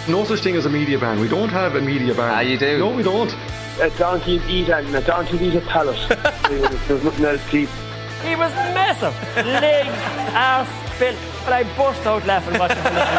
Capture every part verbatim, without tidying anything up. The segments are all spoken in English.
No such thing as a media ban. We don't have a media ban. Ah, you do? No, we don't. A donkey eat and a donkey eat a pallet. There's nothing else to eat. He was massive. Legs, arse, built. But I burst out laughing watching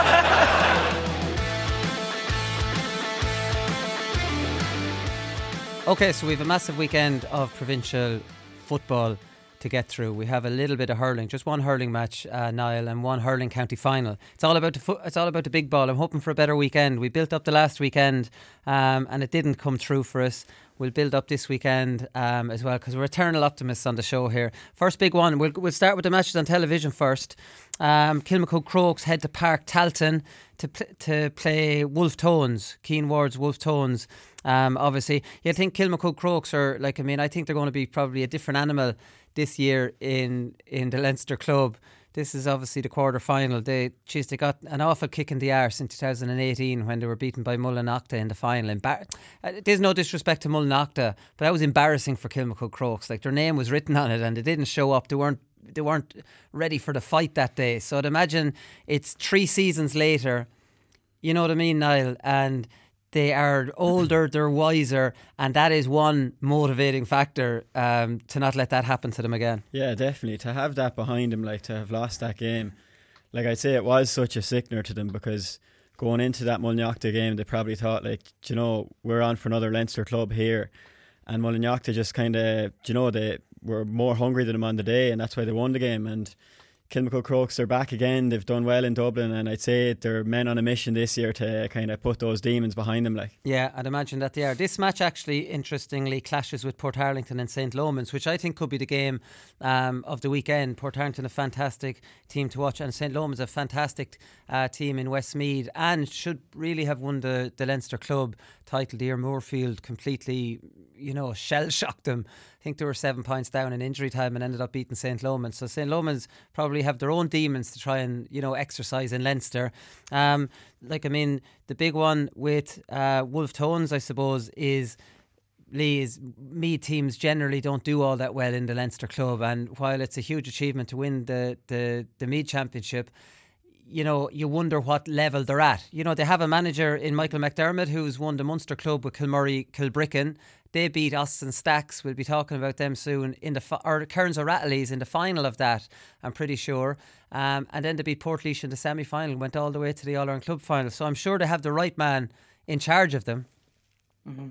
him. Okay, so we have a massive weekend of provincial football to get through. We have a little bit of hurling, just one hurling match, uh, Niall, and one hurling county final. It's all about the fo- it's all about the big ball. I'm hoping for a better weekend. We built up the last weekend, um, and it didn't come through for us. We'll build up this weekend um, as well, because we're eternal optimists on the show here. First big one, we'll, we'll start with the matches on television first. Um, Kilmacud Crokes head to Park Talton to pl- to play Wolf Tones, Keane Ward's Wolf Tones. Um, obviously, you think Kilmacud Crokes are like, I mean, I think they're going to be probably a different animal this year in in the Leinster club. This is obviously the quarter final. They, geez, they got an awful kick in the arse in two thousand eighteen when they were beaten by Mullinochta in the final. Embar- uh, There's no disrespect to Mullinochta, but that was embarrassing for Kilmacud Crokes. Like, their name was written on it and they didn't show up. They weren't they weren't ready for the fight that day. So I'd imagine it's three seasons later. You know what I mean, Niall? And they are older, they're wiser, and that is one motivating factor um, to not let that happen to them again. Yeah, definitely. To have that behind them, like to have lost that game, like I'd say it was such a sickener to them, because going into that Mullinochta game, they probably thought, like, you know, we're on for another Leinster club here. And Mullinochta just kind of, you know, they were more hungry than them on the day, and that's why they won the game. And Kilmacud Crokes are back again. They've done well in Dublin, and I'd say they're men on a mission this year to kind of put those demons behind them. Like, yeah, I'd imagine that they are. This match actually, interestingly, clashes with Portarlington and Saint Lomans, which I think could be the game um, of the weekend. Portarlington, a fantastic team to watch, and Saint Lomans, a fantastic uh, team in Westmeath, and should really have won the, the Leinster club title. Dear Moorfield completely, you know, shell-shocked them. I think they were seven points down in injury time and ended up beating Saint Lomans. So Saint Lomans probably have their own demons to try and, you know, exercise in Leinster. Um, like, I mean, the big one with uh, Wolf Tones, I suppose, is Lee is Meath teams generally don't do all that well in the Leinster club, and while it's a huge achievement to win the the, the Meath Championship, you know, you wonder what level they're at. You know, they have a manager in Michael McDermott who's won the Munster club with Kilmurray Kilbricken. They beat Austin Stacks. We'll be talking about them soon. In the fi- or Kearns O'Rattley's in the final of that, I'm pretty sure. Um, and then they beat Portlaoise in the semi-final, went all the way to the All-Ireland Club final. So I'm sure they have the right man in charge of them. Mm-hmm.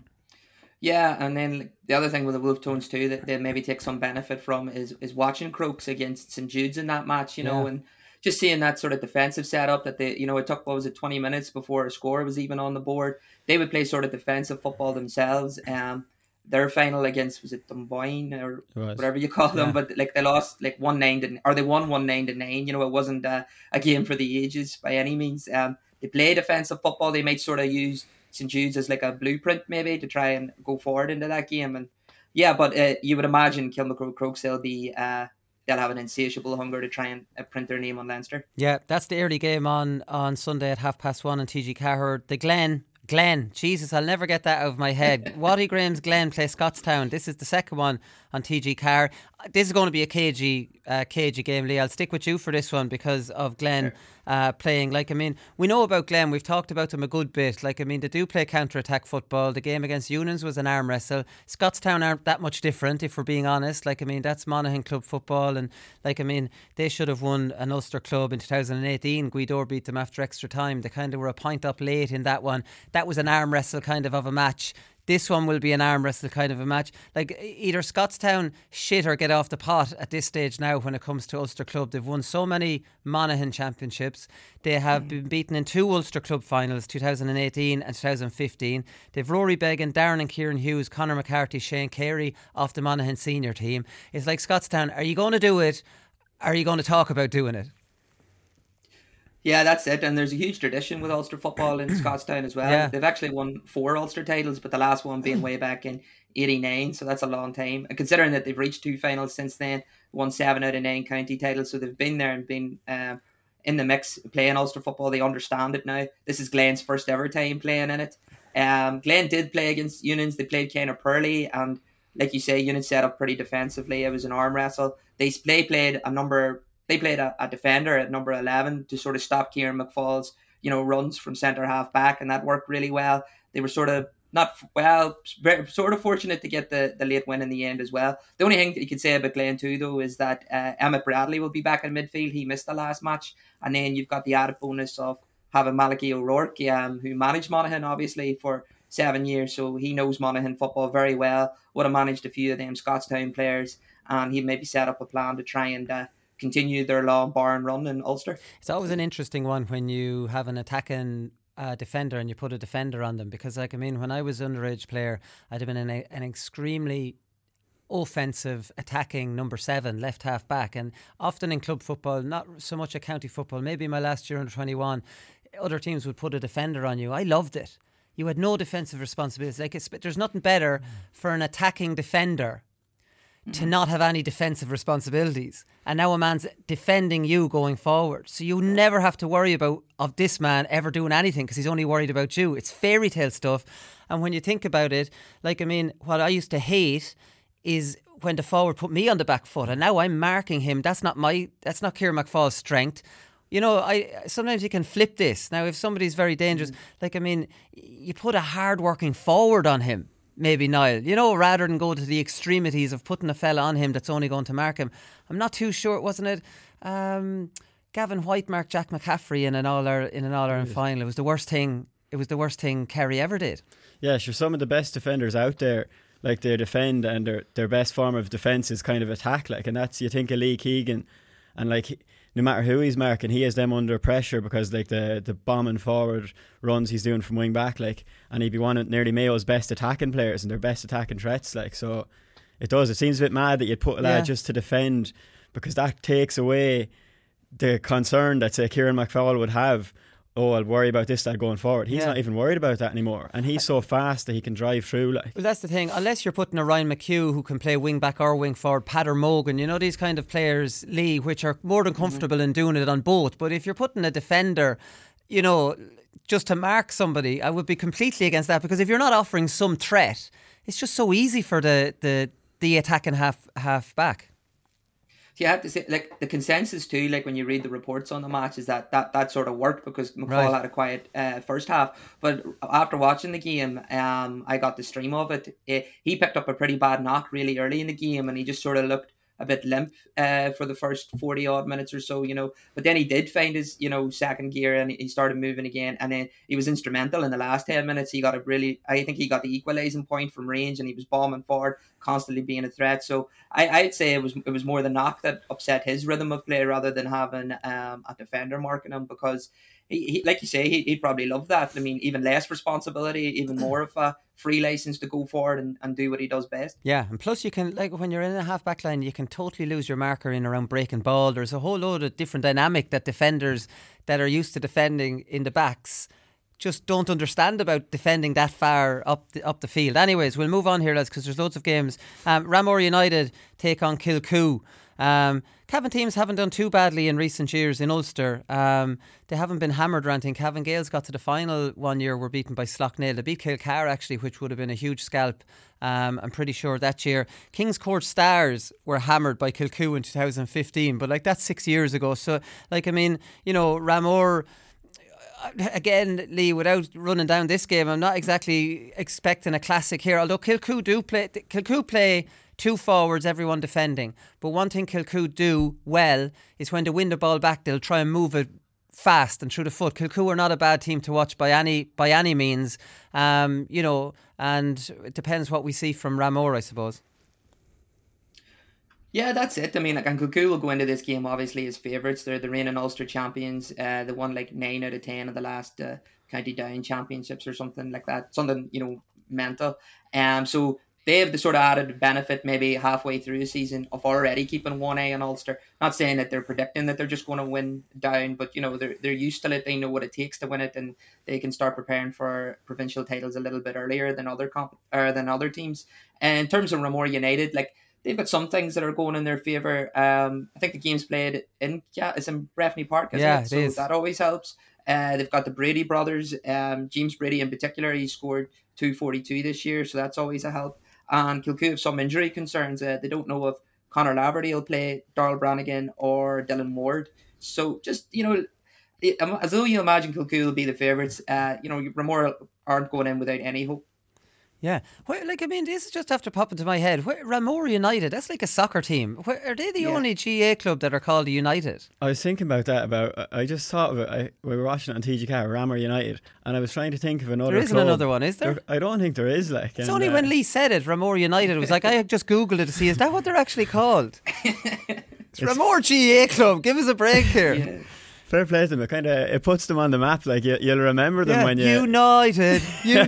Yeah, and then the other thing with the Wolf Tones too that they maybe take some benefit from is is watching Crokes against St Jude's in that match, you know, yeah. and just seeing that sort of defensive setup that they, you know, it took, what was it, twenty minutes before a score was even on the board. They would play sort of defensive football themselves. Um, their final against, was it Dunboyne or whatever you call them, yeah. but like they lost like one nine to, or they won one nine to nine. You know, it wasn't uh, a game for the ages by any means. Um, they play defensive football. They might sort of use St Jude's as like a blueprint maybe to try and go forward into that game. And yeah, but uh, you would imagine Kilmacud Crokes will be. Uh, They'll have an insatiable hunger to try and uh, print their name on Leinster. Yeah, that's the early game on, on Sunday at half past one on T G Cahir. The Glen, Glen, Jesus, I'll never get that out of my head. Waddy Graham's Glen play Scottstown. This is the second one on T G Cahir. This is going to be a cagey, uh, cagey game, Lee. I'll stick with you for this one because of Glen uh, playing. Like, I mean, we know about Glen. We've talked about them a good bit. Like, I mean, they do play counter-attack football. The game against Unans was an arm wrestle. Scottstown aren't that much different, if we're being honest. Like, I mean, that's Monaghan club football. And, like, I mean, they should have won an Ulster club in two thousand eighteen. Guidor beat them after extra time. They kind of were a point up late in that one. That was an arm wrestle kind of of a match. This one will be an arm wrestle kind of a match. Like, either Scottstown shit or get off the pot at this stage now when it comes to Ulster Club. They've won so many Monaghan championships. They have mm. been beaten in two Ulster Club finals, two thousand eighteen and two thousand fifteen. They've Rory Beggan, Darren and Kieran Hughes, Conor McCarthy, Shane Carey off the Monaghan senior team. It's like, Scottstown, are you going to do it? Are you going to talk about doing it? Yeah, that's it. And there's a huge tradition with Ulster football in Scottstown as well. Yeah. They've actually won four Ulster titles, but the last one being way back in eighty-nine, so that's a long time. And considering that they've reached two finals since then, won seven out of nine county titles, so they've been there and been um, in the mix playing Ulster football. They understand it now. This is Glen's first ever time playing in it. Um, Glen did play against Unans. They played Kenna Purley, and like you say, Unans set up pretty defensively. It was an arm wrestle. They, they played a number... They played a, a defender at number eleven to sort of stop Kieran McFall's you know, runs from centre half back, and that worked really well. They were sort of not well, very, sort of fortunate to get the, the late win in the end as well. The only thing that you could say about Glen too, though, is that uh, Emmett Bradley will be back in midfield. He missed the last match, and then you've got the added bonus of having Malachi O'Rourke, um, who managed Monaghan obviously for seven years, so he knows Monaghan football very well. Would have managed a few of them Scottstown players, and he maybe set up a plan to try and uh, continue their long barn run in Ulster. It's always an interesting one when you have an attacking uh, defender and you put a defender on them, because like I mean, when I was an underage player, I'd have been an, an extremely offensive attacking number seven left half back, and often in club football, not so much at county football, maybe my last year under twenty-one, other teams would put a defender on you. I loved it. You had no defensive responsibilities. Like it's, there's nothing better for an attacking defender to not have any defensive responsibilities, and now a man's defending you going forward, so you never have to worry about of this man ever doing anything because he's only worried about you. It's fairy tale stuff. And when you think about it, like I mean, what I used to hate is when the forward put me on the back foot, and now I'm marking him. That's not my that's not Kieran McFall's strength. You know, I sometimes you can flip this. Now if somebody's very dangerous, mm. like I mean, you put a hard working forward on him, maybe Niall, you know, rather than go to the extremities of putting a fella on him that's only going to mark him. I'm not too sure, wasn't it? Um, Gavin White marked Jack McCaffrey in an All in an All Ireland final. It was the worst thing. It was the worst thing Kerry ever did. Yeah, sure. Some of the best defenders out there, like they defend, and their their best form of defence is kind of attack. Like, and that's, you think of Lee Keegan, and like, no matter who he's marking, he has them under pressure because like the the bombing forward runs he's doing from wing back, like, and he'd be one of nearly Mayo's best attacking players and their best attacking threats. Like, so it does. It seems a bit mad that you'd put a lad yeah. just to defend, because that takes away the concern that say Kieran McFall would have. Oh, I'll worry about this lad going forward. He's yeah. not even worried about that anymore, and he's so fast that he can drive through. Like, well, that's the thing. Unless you're putting a Ryan McHugh who can play wing back or wing forward, Padder Mogan, you know, these kind of players, Lee, which are more than comfortable mm-hmm. in doing it on both. But if you're putting a defender, you know, just to mark somebody, I would be completely against that, because if you're not offering some threat, it's just so easy for the the the attacking half half back. You have to say, like, the consensus too, like when you read the reports on the match, is that that, that sort of worked because McFall right. had a quiet uh, first half. But after watching the game, um, I got the stream of it. it. He picked up a pretty bad knock really early in the game, and he just sort of looked a bit limp uh, for the first forty odd minutes or so, you know. But then he did find his, you know, second gear, and he started moving again. And then he was instrumental in the last ten minutes. He got a really, I think he got the equalising point from range, and he was bombing forward, constantly being a threat. So I, I'd say it was it was more the knock that upset his rhythm of play rather than having um, a defender marking him, because he, he like you say, he, he'd probably love that. I mean, even less responsibility, even more of a free license to go forward and, and do what he does best. Yeah, and plus you can, like when you're in a half back line, you can totally lose your marker in around breaking ball. There's a whole load of different dynamic that defenders that are used to defending in the backs just don't understand about defending that far up the, up the field. Anyways, we'll move on here, lads, because there's loads of games. Um, Ramor United take on Kilcoo. Um, Cavan teams haven't done too badly in recent years in Ulster. Um, they haven't been hammered or anything. Cavan Gales got to the final one year, were beaten by Sloughnale. They beat Kilcar actually, which would have been a huge scalp. Um, I'm pretty sure that year. Kings Court Stars were hammered by Kilcoo in two thousand fifteen, but like that's six years ago. So like, I mean, you know, Ramor, again, Lee, without running down this game, I'm not exactly expecting a classic here. Although Kilcoo do play, Kilcoo play two forwards, everyone defending. But one thing Kilcoo do well is when they win the ball back, they'll try and move it fast and through the foot. Kilcoo are not a bad team to watch by any by any means. Um, you know, and it depends what we see from Ramor, I suppose. Yeah, that's it. I mean, like, and Kilcoo will go into this game obviously as favourites. They're the reigning Ulster champions. Uh, they won like nine out of ten of the last uh, County Down championships or something like that. Something, you know, mental. Um, so they have the sort of added benefit maybe halfway through the season of already keeping one eye on Ulster. Not saying that they're predicting that they're just going to win Down, but, you know, they're they're used to it. They know what it takes to win it, and they can start preparing for provincial titles a little bit earlier than other comp or than other teams. And in terms of Ramor United, like, they've got some things that are going in their favour. Um, I think the game's played in yeah, it's in Breffni Park, isn't yeah, it? it so is. That always helps. Uh, they've got the Brady brothers. Um, James Brady in particular, he scored two forty-two this year, so that's always a help. And Kilcoo have some injury concerns. Uh, they don't know if Conor Laverty will play, Darrell Brannigan or Dylan Ward. So just, you know, as though you imagine Kilcool will be the favourites, uh, you know, Ramora aren't going in without any hope. Yeah, Where, like I mean, this is just after popping to my head. Where, Ramora United, that's like a soccer team. Where, are they the Yeah. only G A A club that are called United? I was thinking about that. About I just thought of it. I, we were watching it on T G Car, Ramor United, and I was trying to think of another. There isn't club. another one, is there? I don't think there is. Like It's and, only uh, when Lee said it, Ramora United. It was like, I just googled it to see, is that what they're actually called? It's Ramora G A A club. Give us a break here. Yeah. Fair play to them. It kind of it puts them on the map. Like you, you'll remember them Yeah, when you. United.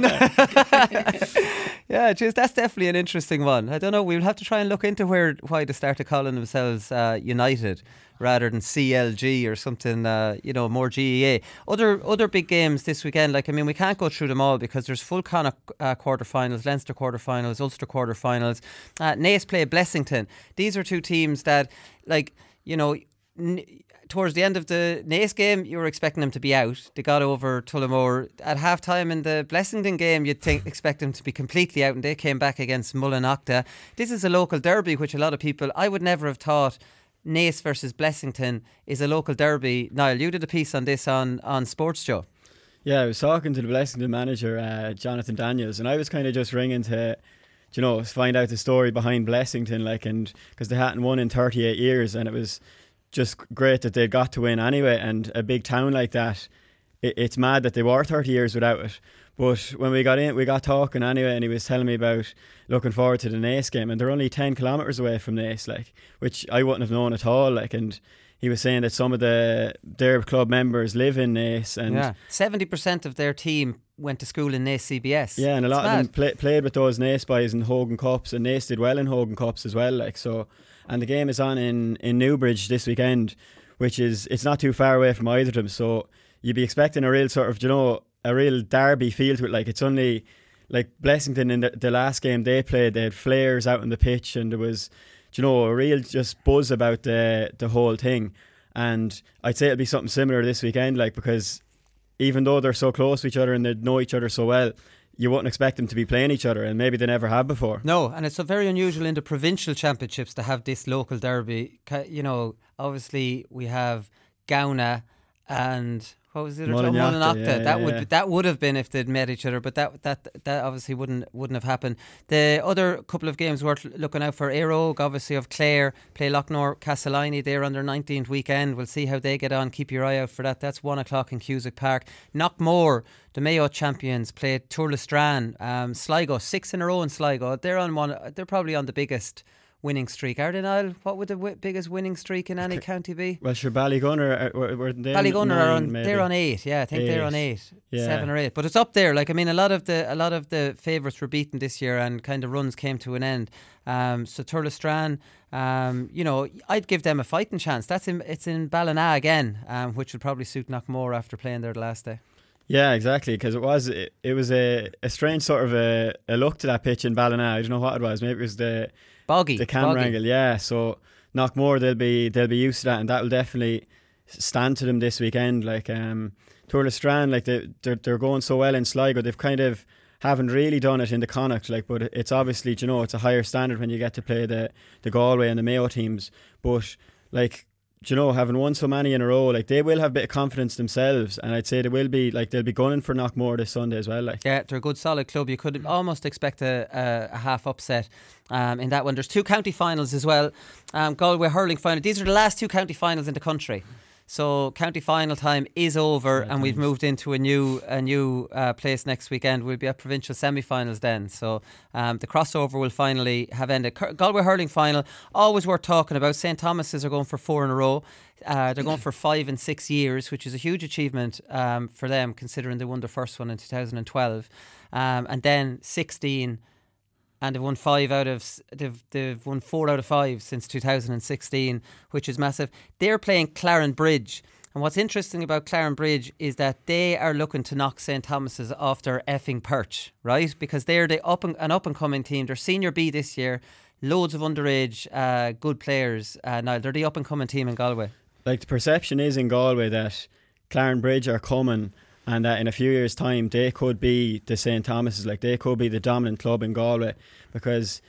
United. Yeah, geez, that's definitely an interesting one. I don't know. We'll have to try and look into where why they started calling themselves uh, United rather than C L G or something. Uh, you know, more G E A. Other other big games this weekend. Like I mean, we can't go through them all because there's full Connacht uh, quarterfinals, Leinster quarterfinals, Ulster quarterfinals. Uh, Naas play Blessington. These are two teams that, like, you know. N- Towards the end of the Naas game, you were expecting them to be out. They got over Tullamore. At half time in the Blessington game, you'd think, expect them to be completely out, and they came back against Mullinochta. This is a local derby, which a lot of people, I would never have thought Naas versus Blessington is a local derby. Niall, you did a piece on this on, on Sports Joe. Yeah, I was talking to the Blessington manager, uh, Jonathan Daniels, and I was kind of just ringing to, you know, find out the story behind Blessington, like, and because they hadn't won in thirty-eight years, and it was just great that they got to win anyway. And a big town like that, it, it's mad that they were thirty years without it. But when we got in, we got talking anyway, and he was telling me about looking forward to the Naas game, and they're only ten kilometres away from Naas, like, which I wouldn't have known at all. Like, and he was saying that some of the their club members live in Naas, and yeah, seventy percent of their team went to school in Naas C B S. Yeah, and a lot it's of mad. them play, played with those Naas boys in Hogan Cups, and Naas did well in Hogan Cups as well. Like so. And the game is on in, in Newbridge this weekend, which is, it's not too far away from either of them. So you'd be expecting a real sort of, you know, a real derby feel to it. Like it's only, like Blessington in the, the last game they played, they had flares out on the pitch, and there was, you know, a real just buzz about the the whole thing. And I'd say it'll be something similar this weekend, like, because even though they're so close to each other and they know each other so well, you wouldn't expect them to be playing each other, and maybe they never have before. No, and it's so very unusual in the provincial championships to have this local derby. You know, obviously we have Gowna and what was the other club? Mullinochta, Mullinochta. yeah, that yeah, would yeah. that would have been if they'd met each other, but that that that obviously wouldn't wouldn't have happened. The other couple of games worth looking out for: Aerogue, obviously, of Clare play Locknor Castleiney. They're on their nineteenth weekend. We'll see how they get on. Keep your eye out for that. That's one o'clock in Cusack Park. Knockmore, the Mayo champions, played Turlestran. Um, Sligo, six in a row in Sligo. They're on one. They're probably on the biggest winning streak. Are they, Niall? What would the w- biggest winning streak in any county be? Well, sure, Ballygunner, uh, were, were they Ballygunner nine, are on. maybe? They're on eight. Yeah, I think they they're Eight. on eight, Yeah. seven or eight. But it's up there. Like I mean, a lot of the a lot of the favourites were beaten this year, and kind of runs came to an end. Um, so Turlestran, um, you know, I'd give them a fighting chance. That's in it's in Ballina again, um, which would probably suit Knockmore after playing there the last day. Yeah, exactly, because it was it, it was a, a strange sort of a, a look to that pitch in Ballina. I don't know what it was. Maybe it was the Boggy, the camera boggy. angle. Yeah, so Knockmore, they'll be they'll be used to that, and that will definitely stand to them this weekend. Like um, Turlestran, like they they're, they're going so well in Sligo. They've kind of haven't really done it in the Connacht, like, but it's obviously, you know, it's a higher standard when you get to play the the Galway and the Mayo teams. But like, you know, having won so many in a row, like they will have a bit of confidence themselves, and I'd say they will be like they'll be gunning for Knockmore this Sunday as well. Like, Yeah, they're a good solid club. You could almost expect a, a, a half upset um, in that one. There's two county finals as well. Um, Galway hurling final. These are the last two county finals in the country. So county final time is over, Right, and we've thanks. moved into a new a new uh, place next weekend. We'll be at provincial semi-finals then. So um, the crossover will finally have ended. Cur- Galway hurling final, always worth talking about. Saint Thomas's are going for four in a row. Uh, they're going for five and six years, which is a huge achievement um, for them, considering they won the first one in two thousand twelve. Um, and then sixteen. And they've won five out of they've they've won four out of five since two thousand sixteen, which is massive. They're playing Claren Bridge, and what's interesting about Claren Bridge is that they are looking to knock Saint Thomas's off their effing perch, right? Because they're the up and, an up and coming team. They're Senior B this year, loads of underage uh, good players. Uh, now they're the up and coming team in Galway. like the perception is in Galway that Claren Bridge are coming, and that in a few years' time they could be the Saint Thomas's, like they could be the dominant club in Galway, because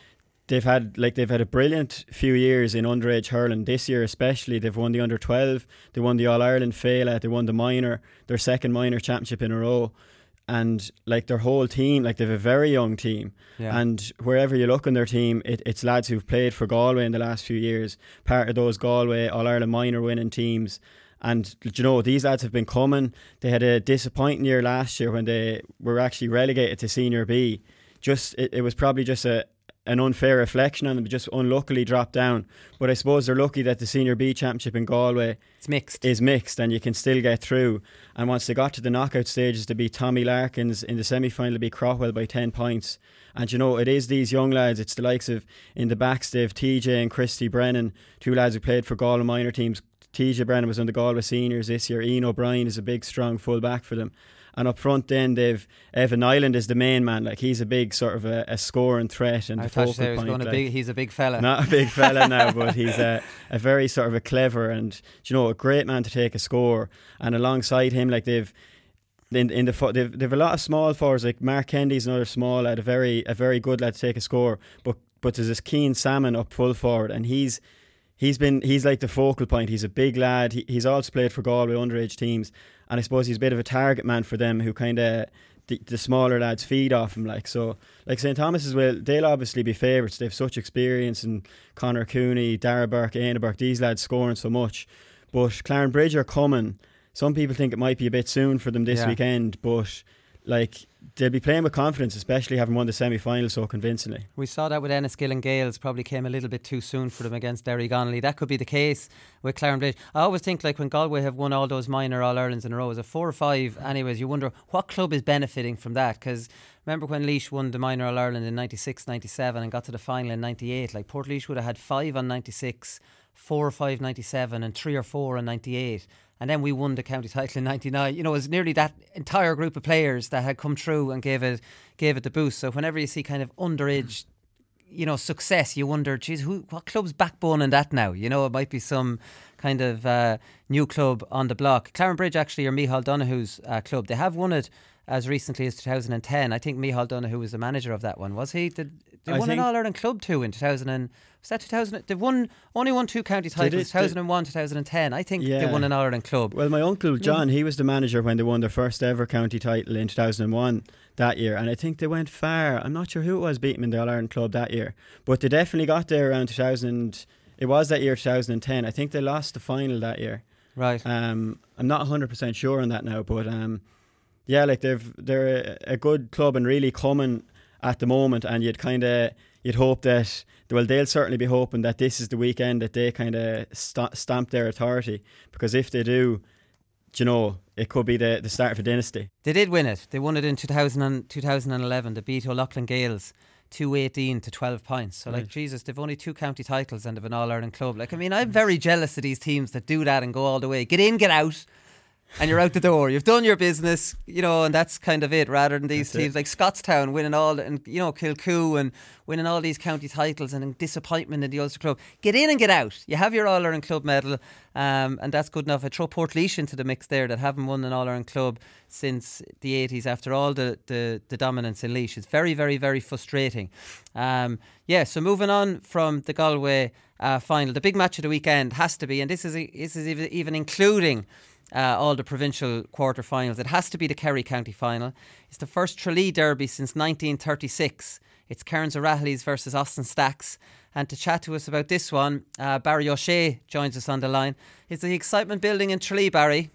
they've had like they've had a brilliant few years in underage hurling. This year especially, they've won the under twelve, they won the All Ireland Féile, they won the minor, their second minor championship in a row. And like their whole team, like they've a very young team, yeah. and wherever you look in their team, it, it's lads who've played for Galway in the last few years, part of those Galway All Ireland minor winning teams. And you know, these lads have been coming. They had a disappointing year last year when they were actually relegated to Senior B. Just it, it was probably just a an unfair reflection on them, just unluckily dropped down. But I suppose they're lucky that the Senior B Championship in Galway it's mixed. is mixed and you can still get through. And once they got to the knockout stages, to beat Tommy Larkins in the semi-final, to beat Craughwell by ten points. And you know, it is these young lads, it's the likes of in the backs, they have T J and Christy Brennan, two lads who played for Galway minor teams. T J Brennan was on the Galway seniors this year. Ian O'Brien is a big strong full back for them. And up front then they've Evan Nyland is the main man. Like he's a big sort of a, a scoring threat and I the thought focal you was point. going Like, a big, he's a big fella. Not a big fella now, but he's a, a very sort of a clever and you know a great man to take a score. And alongside him, like they've in, in the they've they've a lot of small forwards. Like Mark Kennedy's another small lad, a very a very good lad to take a score. But but there's this Keane Salmon up full forward, and he's. He's been he's like the focal point. He's a big lad. He, he's also played for Galway underage teams, and I suppose he's a bit of a target man for them, who kind of the, the smaller lads feed off him. Like so, like Saint Thomas as well. They'll obviously be favourites. They have such experience, and Conor Cooney, Dara Burke, Aina Burke. These lads scoring so much, but Clarenbridge are coming. Some people think it might be a bit soon for them this Yeah. weekend, but like they'll be playing with confidence, especially having won the semi-final so convincingly. We saw that with Enniskillen and Gales, probably came a little bit too soon for them against Derry Connolly. That could be the case with Clarenbridge. I always think like when Galway have won all those minor All-Irelands in a row, is a four or five anyways, you wonder what club is benefiting from that, because remember when Laois won the minor All-Ireland in ninety-six ninety-seven and got to the final in ninety-eight, like Port Laois would have had five on ninety-six, four or five ninety-seven and three or four on ninety-eight. And then we won the county title in ninety-nine. You know, it was nearly that entire group of players that had come through and gave it gave it the boost. So whenever you see kind of underage, you know, success, you wonder, geez, who, what club's backbone in that now? You know, it might be some kind of uh, new club on the block. Clarenbridge actually are Micheál Donoghue's uh, club. They have won it as recently as two thousand ten. I think Micheál Donoghue was the manager of that one, was he? Did they I won an think- All-Ireland club too in two thousand? And, was that two thousand? They've won only won two county Did titles, it? two thousand one, two thousand ten. I think they Yeah. won an All-Ireland club. Well, my uncle John, he was the manager when they won their first ever county title in two thousand one that year, and I think they went far. I'm not sure who it was beating them in the All-Ireland club that year, but they definitely got there around two thousand. It was that year, two thousand ten. I think they lost the final that year. Right. Um, I'm not one hundred percent sure on that now, but um, yeah, like they've they're a, a good club and really coming at the moment, and you'd kind of you'd hope that well they'll certainly be hoping that this is the weekend that they kind of st- stamp their authority, because if they do, you know, it could be the, the start of a dynasty. They did win it. They won it in two thousand and, two thousand eleven. They beat O'Loughlin Gales two eighteen to twelve points. So, like, Right. Jesus, they've only two county titles and they've an All-Ireland club. Like, I mean, I'm very jealous of these teams that do that and go all the way. Get in, get out, and you're out the door. You've done your business, you know, and that's kind of it, rather than these That's teams it. like Scottstown winning all, and, you know, Kilcoo and winning all these county titles, and then disappointment in the Ulster club. Get in and get out. You have your All-Ireland club medal, um, and that's good enough. I throw Port Laois into the mix there, that haven't won an All-Ireland club since the eighties after all the, the, the dominance in Laois. It's very, very, very frustrating. Um, yeah, so moving on from the Galway uh, final, the big match of the weekend has to be, and this is, this is even, even including Uh, all the provincial quarter-finals. It has to be the Kerry County final. It's the first Tralee derby since nineteen thirty-six. It's Cairns O'Rahilly's versus Austin Stacks. And to chat to us about this one, uh, Barry O'Shea joins us on the line. Is the excitement building in Tralee, Barry?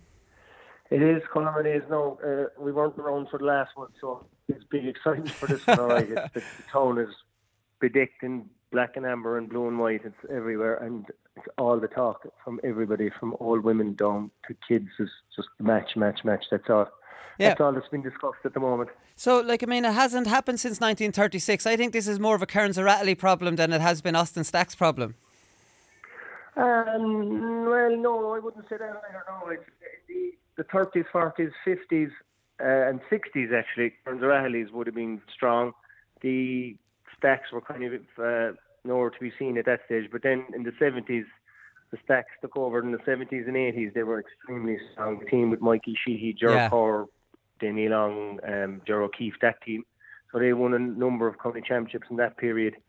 It is, Colin, it is. No, uh, we weren't around for the last one, so it's big excitement for this one. All right. It's, the, the town is bedecked in black and amber and blue and white. It's everywhere, and it's all the talk from everybody, from old women down to kids, is just match, match, match. That's all. Yeah. That's all that's been discussed at the moment. So, like, I mean, it hasn't happened since nineteen thirty-six. I think this is more of a Cairns O'Rahilly problem than it has been Austin Stacks' problem. Um, well, no, I wouldn't say that. I don't know. It's the, the thirties, forties, fifties, uh, and sixties, actually. Cairns O'Rahilly's would have been strong. The Stacks were kind of uh, nowhere to be seen at that stage. But then in the seventies, the Stacks took over. In the seventies and eighties, they were extremely strong. The team with Mikey Sheehy, Ger Yeah. Kaur, Danny Long, um, Ger O'Keefe, that team. So they won a number of county championships in that period.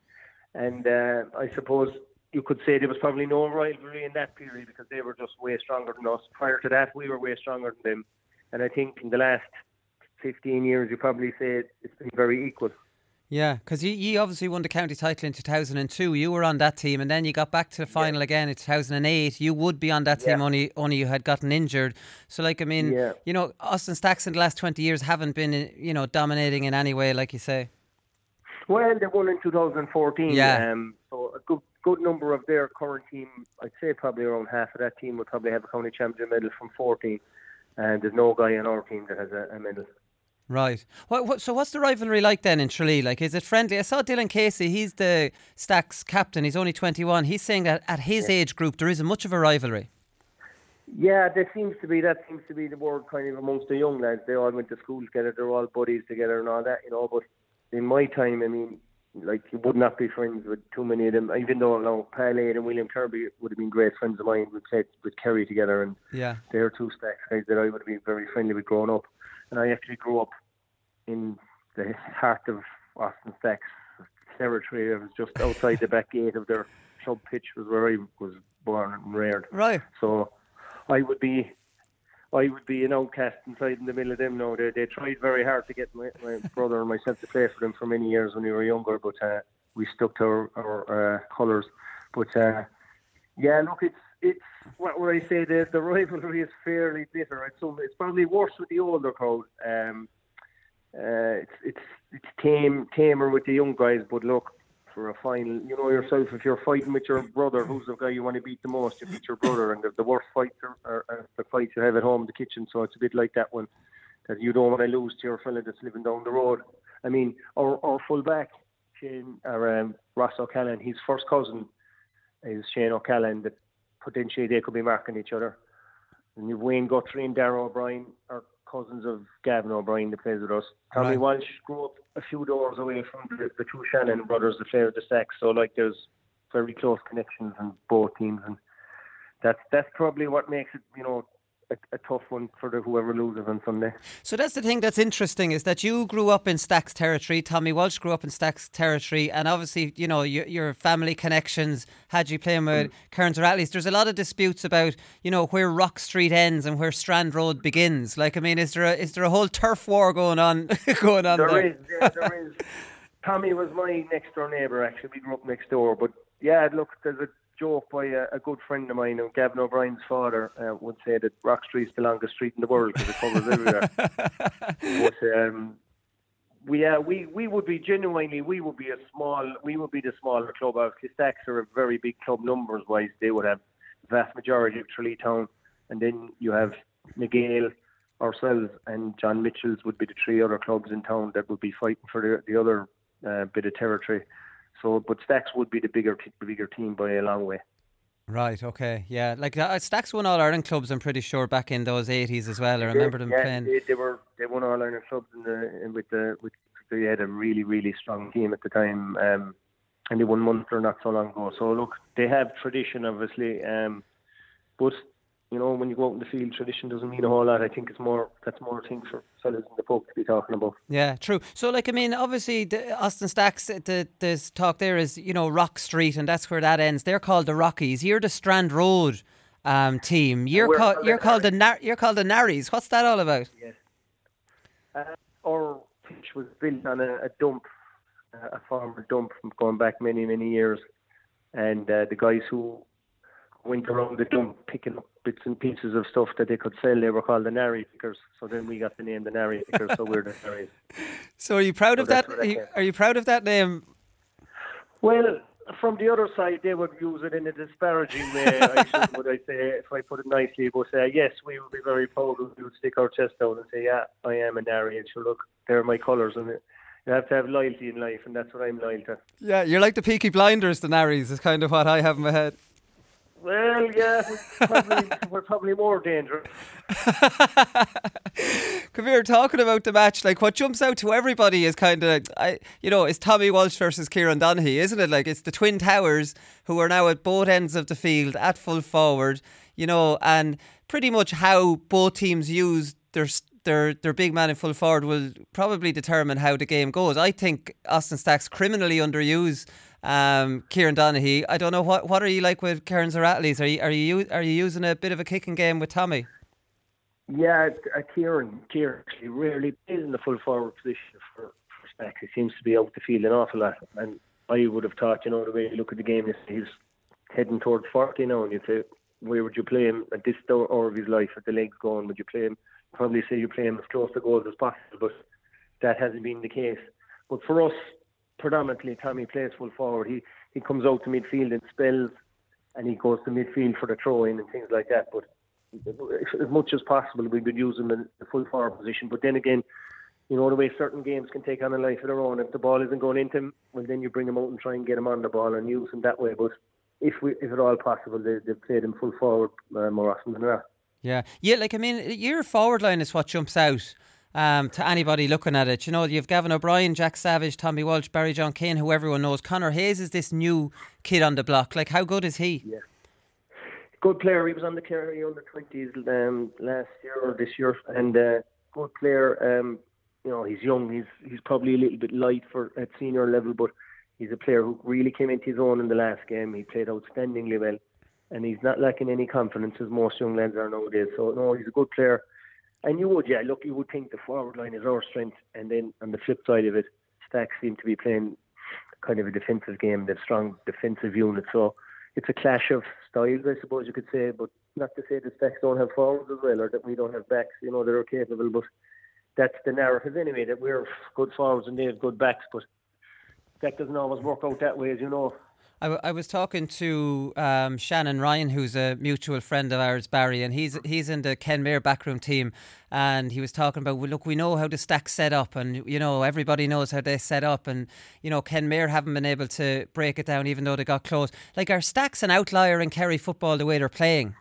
And uh, I suppose you could say there was probably no rivalry in that period because they were just way stronger than us. Prior to that, we were way stronger than them. And I think in the last fifteen years, you probably say it's been very equal. Yeah, because you, you obviously won the county title in two thousand two. You were on that team, and then you got back to the final yeah. again in two thousand eight. You would be on that team, yeah. only only you had gotten injured. So, like, I mean, yeah. you know, Austin Stacks in the last twenty years haven't been, you know, dominating in any way, like you say. Well, they won in two thousand fourteen. Yeah. Um, so a good good number of their current team, I'd say probably around half of that team would probably have a county championship medal from fourteen. And there's no guy on our team that has a, a medal. Right. What, what, so what's the rivalry like then in Tralee? Like, is it friendly? I saw Dylan Casey, he's the Stacks captain, he's only twenty-one. He's saying that at his yeah. age group there isn't much of a rivalry. Yeah, there seems to be, that seems to be the word kind of amongst the young lads. They all went to school together, they're all buddies together and all that, you know. But in my time, I mean, like, you would not be friends with too many of them, even though, you know, Pale and William Kirby would have been great friends of mine. We played with Kerry together, and yeah. they're two Stacks guys that I would have been very friendly with growing up. And I actually grew up in the heart of Austin Stacks territory. I was just outside the back gate of their club pitch was where I was born and reared. Right. So I would be I would be an outcast inside in the middle of them now. They, they tried very hard to get my, my brother and myself to play for them for many years when we were younger, but uh, we stuck to our, our uh, colours. But uh, yeah, look, it's it's what would I say, the, the rivalry is fairly bitter. It's, it's probably worse with the older crowd. Um, Uh, it's it's it's tame tamer with the young guys, but look, for a final, you know yourself, if you're fighting with your brother, who's the guy you want to beat the most? You beat your brother, and the, the worst fights are, are, are the fights you have at home in the kitchen. So it's a bit like that one, that you don't want to lose to your fella that's living down the road. I mean, our our full back, Shane, or um, Ross O'Callaghan, his first cousin is Shane O'Callaghan, that potentially they could be marking each other. And you've Wayne Guthrie and Darragh O'Brien are cousins of Gavin O'Brien that plays with us. Tommy right. Walsh grew up a few doors away from the, the two Shannon brothers that play with the Stacks, so like there's very close connections in both teams, and that's that's probably what makes it, you know, a, a tough one for the whoever loses on Sunday. So that's the thing that's interesting, is that you grew up in Stacks territory, Tommy Walsh grew up in Stacks territory, and obviously, you know, your, your family connections had you playing with mm. Kearns or Atleys. There's a lot of disputes about, you know, where Rock Street ends and where Strand Road begins. Like, I mean, is there a, is there a whole turf war going on going on there? There is, yeah, there is. Tommy was my next door neighbour, actually. We grew up next door, but yeah, look, there's a joke by a, a good friend of mine, Gavin O'Brien's father, uh, would say that Rock Street's the longest street in the world because it covers everywhere. But um, we, uh, we we would be genuinely, we would be a small, we would be the smaller club. Obviously, Stacks are a very big club numbers wise. They would have the vast majority of Tralee Town, and then you have McGale, ourselves, and John Mitchell's would be the three other clubs in town that would be fighting for the, the other uh, bit of territory. So, but Stacks would be the bigger, t- bigger team by a long way. Right. Okay. Yeah. Like uh, Stacks won All Ireland clubs, I'm pretty sure, back in those eighties as well. I remember they, them yeah, playing. They, they were they won All Ireland clubs in the in with the with they had a really really strong team at the time, um, and they won Munster not so long ago. So look, they have tradition, obviously, um, but you know, when you go out in the field, tradition doesn't mean a whole lot. I think it's more, that's more a thing for fellas in the pub to be talking about. Yeah, true. So, like, I mean, obviously, the Austin Stacks, the this talk there is, you know, Rock Street, and that's where that ends. They're called the Rockies. You're the Strand Road um, team. You're called you're called the Nar- you're called the Narries. What's that all about? Yes. Uh, our pitch was built on a, a dump, uh, a former dump from going back many many years, and uh, the guys who went around the dump picking up bits and pieces of stuff that they could sell, they were called the Narry Pickers. So then we got the name the Narry Pickers, so we're the Narries. So are you proud so of that? Are you, are you proud of that name? Well, from the other side, they would use it in a disparaging way, I should, would I say, if I put it nicely. But uh, yes, we would be very proud. We would stick our chest out and say, yeah, I am a Narry, and sure, look, they're my colours, and it, you have to have loyalty in life, and that's what I'm loyal to. Yeah, you're like the Peaky Blinders, the Narries, is kind of what I have in my head. Well, yeah, we're probably, we're probably more dangerous. Come here, talking about the match, like what jumps out to everybody is kind of, I, you know, it's Tommy Walsh versus Kieran Donaghy, isn't it? Like, it's the Twin Towers who are now at both ends of the field at full forward, you know, and pretty much how both teams use their their their big man in full forward will probably determine how the game goes. I think Austin Stacks criminally underuse Um, Kieran Donaghy, I don't know what what are you like with Cairns or Attleys? Are you are you are you using a bit of a kicking game with Tommy? Yeah, uh, Kieran, Kieran actually rarely plays in the full forward position for, for Stacks. He seems to be out the field an awful lot. And I would have thought, you know, the way you look at the game, he's heading towards forty now, and you'd say, where would you play him at this hour of his life, at the legs going? Would you play him? Probably say you play him as close to goals as possible, but that hasn't been the case. But for us, predominantly, Tommy plays full forward. He he comes out to midfield in spells, and he goes to midfield for the throw-in and things like that. But as much as possible, we would use him in the full forward position. But then again, you know the way certain games can take on a life of their own. If the ball isn't going into him, well, then you bring him out and try and get him on the ball and use him that way. But if we, if at all possible, they, they've played him full forward uh, more often than not. Yeah, yeah. Like I mean, your forward line is what jumps out um, to anybody looking at it. You know, you've Gavin O'Brien, Jack Savage, Tommy Walsh, Barry John Kane, who everyone knows. Conor Hayes is this new kid on the block. Like, how good is he? Yeah. Good player. He was on the Kerry under twenties um, last year or this year, and uh, good player. Um, you know, he's young. He's he's probably a little bit light for at senior level, but he's a player who really came into his own in the last game. He played outstandingly well, and he's not lacking any confidence as most young lads are nowadays. So no, he's a good player. And you would, yeah, look, you would think the forward line is our strength, and then on the flip side of it, Stacks seem to be playing kind of a defensive game. They've strong defensive units, so it's a clash of styles, I suppose you could say, but not to say that Stacks don't have forwards as well, or that we don't have backs. You know, they're capable, but that's the narrative anyway, that we're good forwards and they have good backs, but that doesn't always work out that way, as you know. I, w- I was talking to um, Shannon Ryan, who's a mutual friend of ours, Barry, and he's he's in the Kenmare backroom team, and he was talking about, well, look, we know how the Stacks set up, and you know everybody knows how they set up, and you know Kenmare haven't been able to break it down even though they got close. Like, are Stacks an outlier in Kerry football the way they're playing?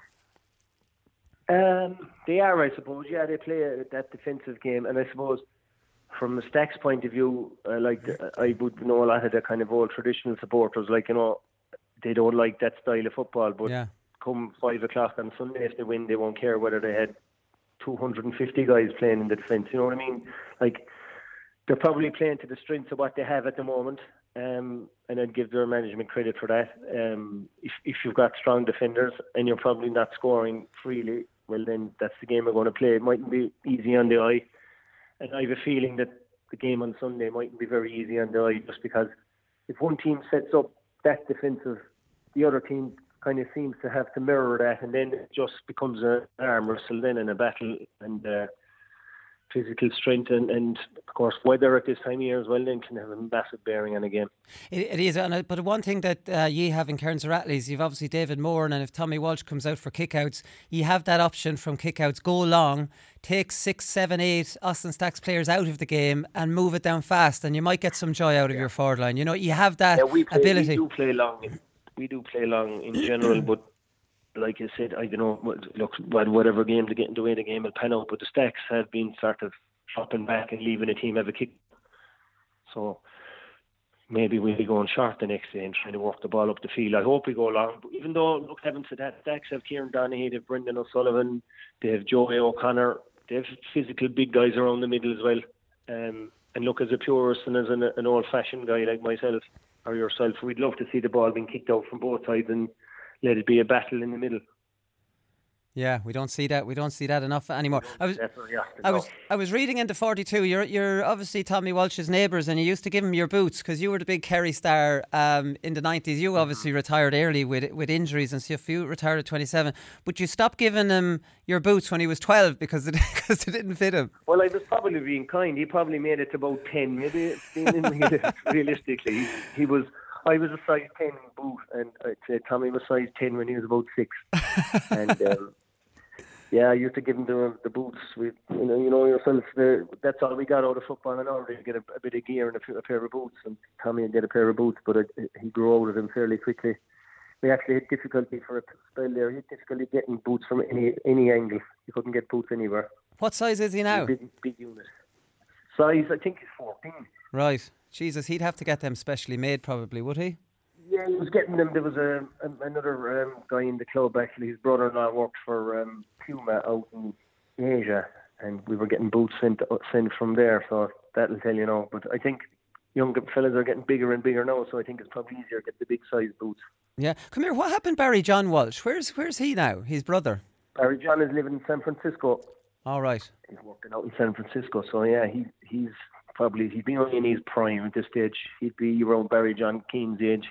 Um, they are, I suppose. Yeah, they play a, that defensive game, and I suppose from the Stacks point of view, uh, like the, I would know a lot of the kind of old traditional supporters, like, you know, they don't like that style of football, but yeah. Come five o'clock on Sunday, if they win, they won't care whether they had two hundred fifty guys playing in the defence. You know what I mean? Like, they're probably playing to the strengths of what they have at the moment, um, and I'd give their management credit for that. Um, if, if you've got strong defenders and you're probably not scoring freely, well, then that's the game we're going to play. It mightn't be easy on the eye. And I have a feeling that the game on Sunday mightn't be very easy on the eye, just because if one team sets up that defensive, the other team kind of seems to have to mirror that, and then it just becomes an arm wrestle then in a battle, and uh, physical strength and, and of course weather at this time of year as well then can have a massive bearing on a game. It, it is, and, but one thing that uh, ye have in Cairns or Attleys, you've obviously David Moore, and if Tommy Walsh comes out for kickouts, you have that option from kickouts, go long, take six, seven, eight Austin Stacks players out of the game and move it down fast, and you might get some joy out of yeah. your forward line. You know, you have that yeah, we play, ability. We do play long. In, we do play long in general, but like I said, I don't know, look, whatever game to get in the way the game will pan out, but the Stacks have been sort of dropping back and leaving a team have a kick. So maybe we'll be going short the next day and trying to work the ball up the field. I hope we go long. But even though, look, having said that, Stacks have Kieran Donaghy, they have Brendan O'Sullivan, they have Joey O'Connor, they have physical big guys around the middle as well. Um, and look, as a purist and as an, an old-fashioned guy like myself or yourself, we'd love to see the ball being kicked out from both sides and let it be a battle in the middle. Yeah, we don't see that. We don't see that enough anymore. I was, I was, I was reading into forty-two. You're, you're obviously Tommy Walsh's neighbours, and you used to give him your boots because you were the big Kerry star um, in the nineties. You obviously retired early with with injuries and stuff. You retired at twenty-seven, but you stopped giving him your boots when he was twelve because it because it didn't fit him. Well, I was probably being kind. He probably made it to about ten, maybe. Realistically, he, he was. I was a size ten boot, and I'd say Tommy was size ten when he was about six. and um, yeah, I used to give him the, the boots. We, you know, you know yourself. The, that's all we got out of football in order to get a, a bit of gear and a, a pair of boots. And Tommy would get a pair of boots, but it, it, he grew out of them fairly quickly. We actually had difficulty for a spell there. He had difficulty getting boots from any any angle. He couldn't get boots anywhere. What size is he now? Big, big unit. Size, I think he's fourteen. Right. Jesus, he'd have to get them specially made probably, would he? Yeah, he was getting them. There was a, a another um, guy in the club, actually. His brother-in-law worked for um, Puma out in Asia, and we were getting boots sent, sent from there, so that'll tell you now. But I think young fellas are getting bigger and bigger now, so I think it's probably easier to get the big size boots. Yeah. Come here, what happened Barry John Walsh? Where's where's he now? His brother? Barry John is living in San Francisco. All right. He's working out in San Francisco, so yeah, he he's probably, he'd be only in his prime at this stage. He'd be around Barry John Keane's age.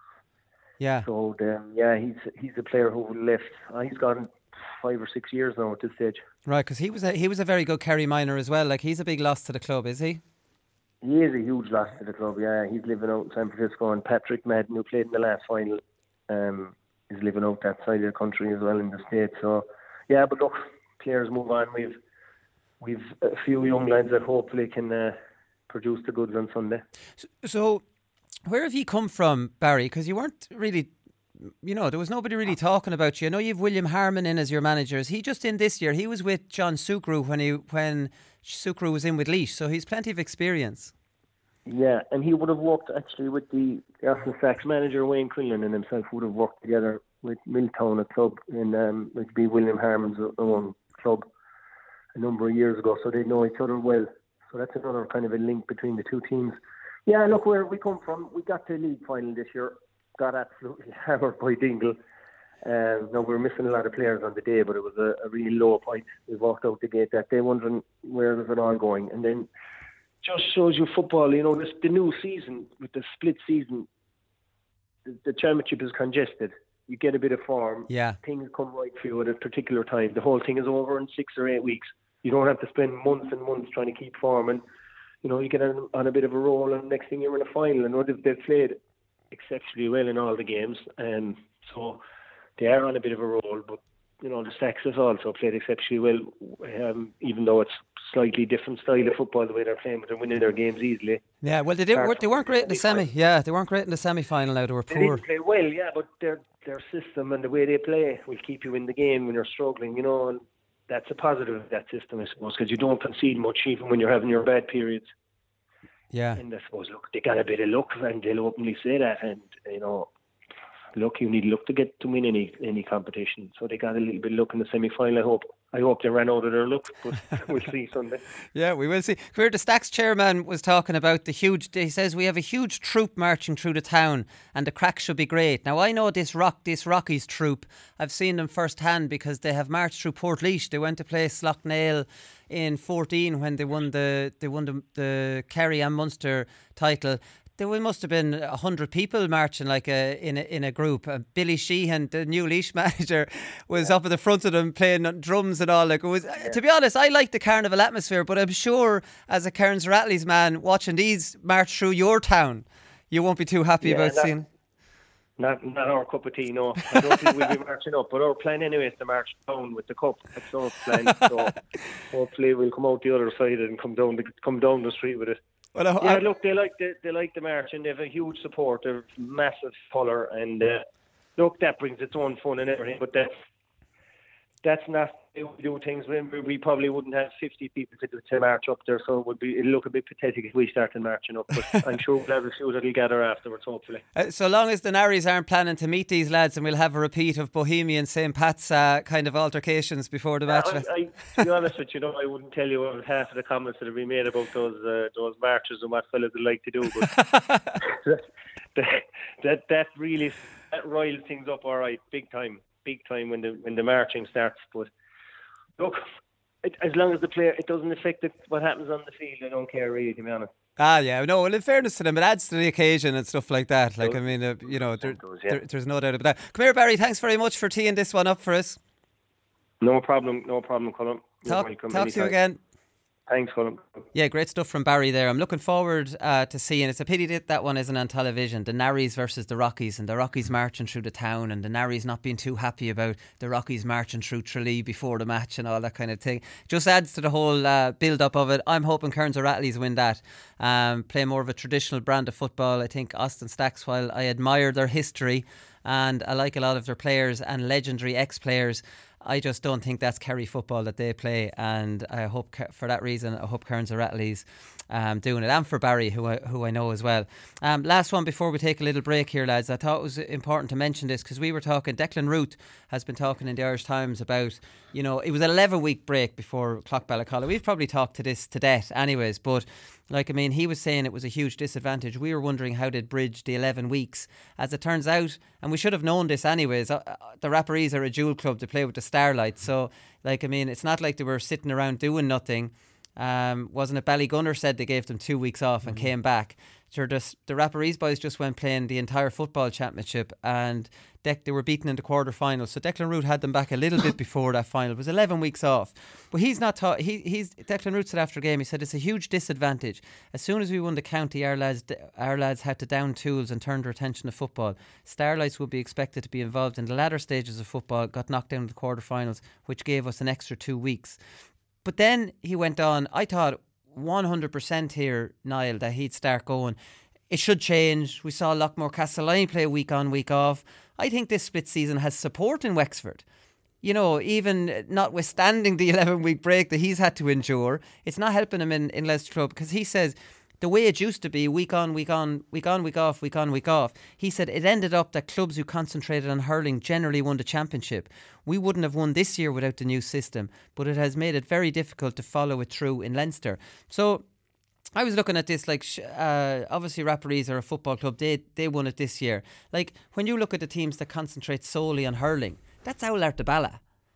Yeah. So um, yeah, he's he's a player who left. Uh, he's gone five or six years now at this stage. Right, because he was a, he was a very good Kerry minor as well. Like, he's a big loss to the club, is he? He is a huge loss to the club. Yeah, he's living out in San Francisco, and Patrick Madden, who played in the last final, um, is living out that side of the country as well in the States. So yeah, but look, players move on. We've we've a few young lads that hopefully can uh, produce the goods on Sunday. So, so where have you come from, Barry? Because you weren't really, you know, there was nobody really talking about you. I know you've William Harmon in as your manager. Is he just in this year? He was with John Sucru when he when Sucru was in with Laois, so he's plenty of experience. Yeah, and he would have worked actually with the Austin Stacks manager, Wayne Quinlan, and himself would have worked together with Milltown, a club in um, which would be William Harmon's own club a number of years ago, so they know each other well. So that's another kind of a link between the two teams. Yeah, look, where we come from, we got to the league final this year, got absolutely hammered by Dingle. Um, now, we were missing a lot of players on the day, but it was a, a really low point. We walked out the gate that day wondering where is it all going. And then just shows you football, you know, this, the new season, with the split season, the, the championship is congested. You get a bit of form. Yeah. Things come right for you at a particular time. The whole thing is over in six or eight weeks. You don't have to spend months and months trying to keep form. And, you know, you get on, on a bit of a roll, and next thing you're in a final. And they've, they've played exceptionally well in all the games. And so they are on a bit of a roll. But, you know, the Stacks have also played exceptionally well, um, even though it's slightly different style of football the way they're playing, but they're winning their games easily. Yeah, well, they did. They weren't great in the semi. Yeah, they weren't great in the semi-final. Now they were They poor. didn't play well, yeah, but their their system and the way they play will keep you in the game when you're struggling, you know, and that's a positive of that system, I suppose, because you don't concede much even when you're having your bad periods. Yeah. And I suppose, look, they got a bit of luck, and they'll openly say that, and, you know, look, you need luck to get to win any any competition. So they got a little bit of luck in the semi-final, I hope. I hope they ran out of their luck, but we'll see Sunday. Yeah, we will see. Where the Stacks chairman was talking about the huge, he says we have a huge troop marching through the town and the crack should be great. Now I know this rock, this Rockies troop. I've seen them firsthand because they have marched through Portlaoise. They went to play Slough-Nail in fourteen when they won the they won the, the Kerry and Munster title. There must have been a hundred people marching like a, in a in a group. Uh, Billy Sheehan, the new Laois manager, was yeah. up at the front of them playing drums and all. Like it was. Yeah. To be honest, I like the carnival atmosphere, but I'm sure as a Cairns Rattleys man watching these march through your town, you won't be too happy yeah, about not, seeing. Not not our cup of tea, no. I don't think we'll be marching up, but our plan anyway is to march down with the cup. That's our plan. So hopefully we'll come out the other side and come down the come down the street with it. Well, I, yeah, I, look, they like the they like the march, and they have a huge support. They're massive colour, and uh, look, that brings its own fun and everything. But that's that's not the way we do things. We, we probably wouldn't have fifty people to, to march up there, so it would be it'll look a bit pathetic if we started marching up. But I'm sure we'll have a few that'll gather afterwards, hopefully. Uh, so long as the Narries aren't planning to meet these lads, and we'll have a repeat of Bohemian Saint Pat's uh, kind of altercations before the match. I, I, to be honest with you, know, I wouldn't tell you what half of the comments that have been made about those uh, those marches and what fellas would like to do, but that, that that really that riles things up all right, big time, big time when the when the marching starts. But look, it, as long as the player, it doesn't affect it, what happens on the field. I don't care really, to be honest. Ah, yeah, no. Well, in fairness to them, it adds to the occasion and stuff like that. Like, I mean, uh, you know, there, does, yeah. there, there's no doubt about that. Come here, Barry. Thanks very much for teeing this one up for us. No problem, no problem, Colin. Talk, talk to you again. Thanks, Colin. Yeah, great stuff from Barry there. I'm looking forward uh, to seeing. It's a pity that that one isn't on television. The Narries versus the Rockies, and the Rockies marching through the town, and the Narries not being too happy about the Rockies marching through Tralee before the match and all that kind of thing. Just adds to the whole uh, build-up of it. I'm hoping Cairns or Rattleys win that. Um, play more of a traditional brand of football. I think Austin Stacks, while I admire their history and I like a lot of their players and legendary ex-players, I just don't think that's Kerry football that they play, and I hope for that reason I hope Cairns or Rattleys um, doing it, and for Barry, who I, who I know as well. Um, last one before we take a little break here, lads. I thought it was important to mention this because we were talking, Declan Root has been talking in the Irish Times about, you know, it was an eleven week break before Clough-Ballacolla. We've probably talked to this to death anyways, but Like, I mean, he was saying it was a huge disadvantage. We were wondering how they'd bridge the eleven weeks. As it turns out, and we should have known this anyways, uh, the Rapparees are a dual club to play with the Starlights. So, like, I mean, it's not like they were sitting around doing nothing. Um, wasn't it Ballygunner said they gave them two weeks off and mm-hmm. came back? Sure, the, the Rapparees boys just went playing the entire football championship, and De- they were beaten in the quarter-final. So Declan Root had them back a little bit before that final. It was eleven weeks off. But he's not taught. He, he's Declan Root said after the game, he said it's a huge disadvantage. As soon as we won the county, our lads, our lads had to down tools and turn their attention to football. Starlights would be expected to be involved in the latter stages of football, got knocked down in the quarter-finals, which gave us an extra two weeks. But then he went on, I thought one hundred percent here, Niall, that he'd start going, it should change. We saw Lockmore Castelline play week on, week off. I think this split season has support in Wexford. You know, even notwithstanding the eleven-week break that he's had to endure, it's not helping him in, in Leicester Club, because he says the way it used to be, week on, week on, week on, week off, week on, week off, he said it ended up that clubs who concentrated on hurling generally won the championship. We wouldn't have won this year without the new system, but it has made it very difficult to follow it through in Leinster. So I was looking at this, like, uh, obviously Rapparees are a football club, they they won it this year. Like, when you look at the teams that concentrate solely on hurling, that's Owl Artabala.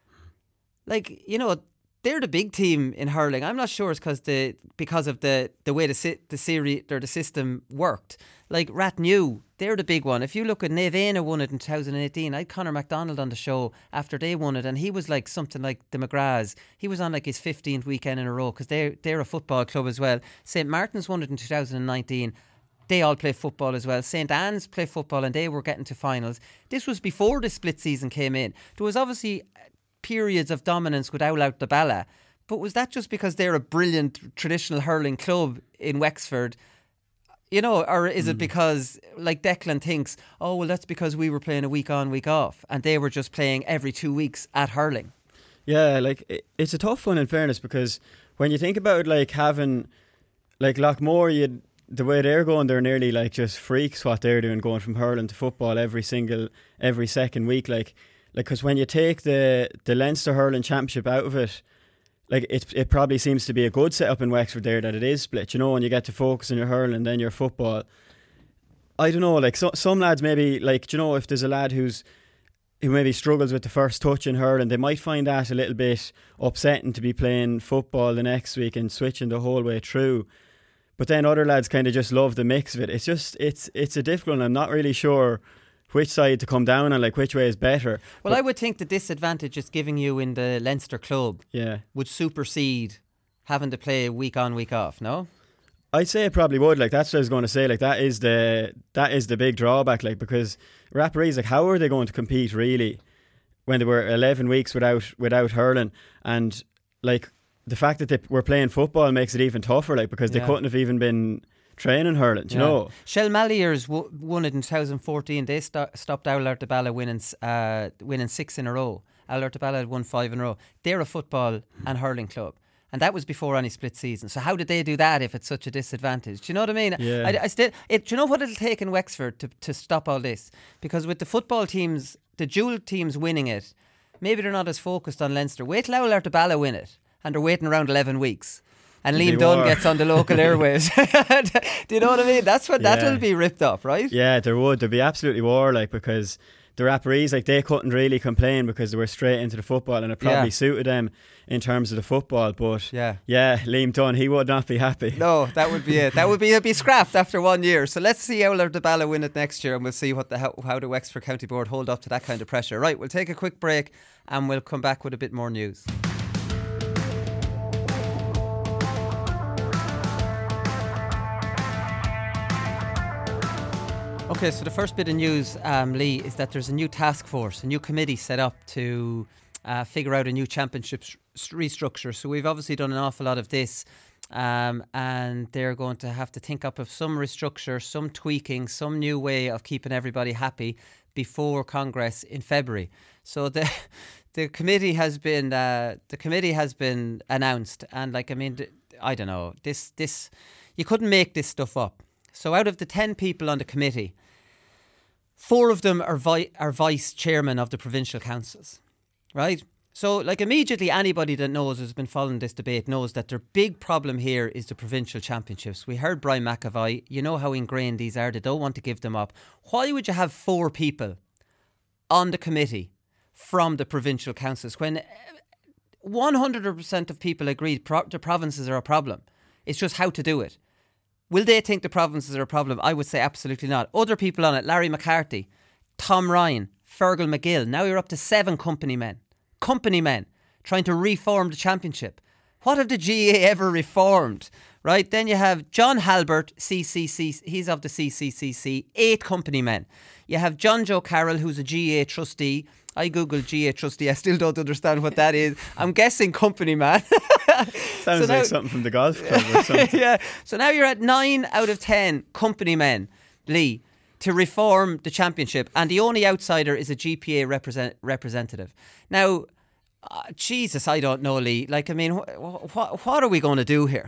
Like, you know, they're the big team in hurling. I'm not sure it's because the because of the, the way the the series or the system worked. Like Rathnew, they're the big one. If you look at Nevena won it in two thousand eighteen. I had Conor MacDonald on the show after they won it, and he was like something like the McGraths. He was on like his fifteenth weekend in a row, because they're, they're a football club as well. Saint Martin's won it in two thousand nineteen. They all play football as well. Saint Anne's play football, and they were getting to finals. This was before the split season came in. There was obviously periods of dominance with Owl Artabala, but was that just because they're a brilliant traditional hurling club in Wexford? You know, or is it because, like Declan thinks, oh, well, that's because we were playing a week on, week off, and they were just playing every two weeks at hurling? Yeah, like, it, it's a tough one in fairness, because when you think about, like, having, like, Lockmore, you'd, the way they're going, they're nearly, like, just freaks what they're doing, going from hurling to football every single, every second week, like, like, because when you take the, the Leinster Hurling Championship out of it, like, it it probably seems to be a good setup in Wexford there, that it is split, you know, and you get to focus on your hurling and then your football. I don't know, like, so, some lads maybe, like, you know, if there's a lad who's who maybe struggles with the first touch in hurling, they might find that a little bit upsetting to be playing football the next week and switching the whole way through. But then other lads kind of just love the mix of it. It's just, it's it's a difficult one. I'm not really sure which side to come down on, like which way is better. Well, but I would think the disadvantage it's giving you in the Leinster club yeah. would supersede having to play week on, week off, no? I'd say it probably would. Like, that's what I was going to say. Like, that is the that is the big drawback. Like, because Rapparees, like, how are they going to compete really when they were eleven weeks without without hurling? And like, the fact that they were playing football makes it even tougher. Like, because they yeah. couldn't have even been training hurling, do you yeah. know? Shell Malliers w- won it in two thousand fourteen. They st- stopped Owl Artabala winning uh, winning six in a row. Owl Artabala had won five in a row. They're a football and hurling club, and that was before any split season. So how did they do that if it's such a disadvantage? Do you know what I mean? Yeah. I, I still, it, do you know what it'll take in Wexford to, to stop all this? Because with the football teams, the dual teams winning it, maybe they're not as focused on Leinster. Wait till Owl Artabala win it, and they're waiting around eleven weeks. And Liam Dunn gets on the local airwaves. Do you know what I mean? That's what yeah. that'll be ripped up, right? Yeah, there would. There'd be absolutely war, like, because the Rapparees, like, they couldn't really complain because they were straight into the football, and it probably yeah. suited them in terms of the football. But yeah, yeah, Liam Dunn, he would not be happy. No, that would be it. That would be it'd be scrapped after one year. So let's see how Artabala win it next year, and we'll see what the how, how the Wexford County Board hold up to that kind of pressure. Right, we'll take a quick break, and we'll come back with a bit more news. Okay, so the first bit of news, um, Lee, is that there's a new task force, a new committee set up to uh, figure out a new championship sh- restructure. So we've obviously done an awful lot of this, um, and they're going to have to think up of some restructure, some tweaking, some new way of keeping everybody happy before Congress in February. So the the committee has been uh, the committee has been announced, and like I mean, I don't know, this this you couldn't make this stuff up. So out of the ten people on the committee, four of them are, vi- are vice chairman of the provincial councils, right? So, like, immediately anybody that knows, has been following this debate, knows that their big problem here is the provincial championships. We heard Brian McAvoy. You know how ingrained these are. They don't want to give them up. Why would you have four people on the committee from the provincial councils when one hundred percent of people agree pro- the provinces are a problem? It's just how to do it. Will they think the provinces are a problem? I would say absolutely not. Other people on it, Larry McCarthy, Tom Ryan, Fergal McGill. Now you're up to seven company men. Company men trying to reform the championship. What have the G A A ever reformed? Right? Then you have John Halbert, C C C, he's of the C C C C, eight company men. You have John Joe Carroll, who's a G A A trustee. I googled G A A trustee. I still don't understand what that is. I'm guessing company man. Sounds so now, like something from the golf club or something. Yeah. So now you're at nine out of ten company men, Lee, to reform the championship, and the only outsider is a G P A represent, representative. Now, uh, Jesus, I don't know, Lee. Like, I mean, wh- wh- what are we going to do here?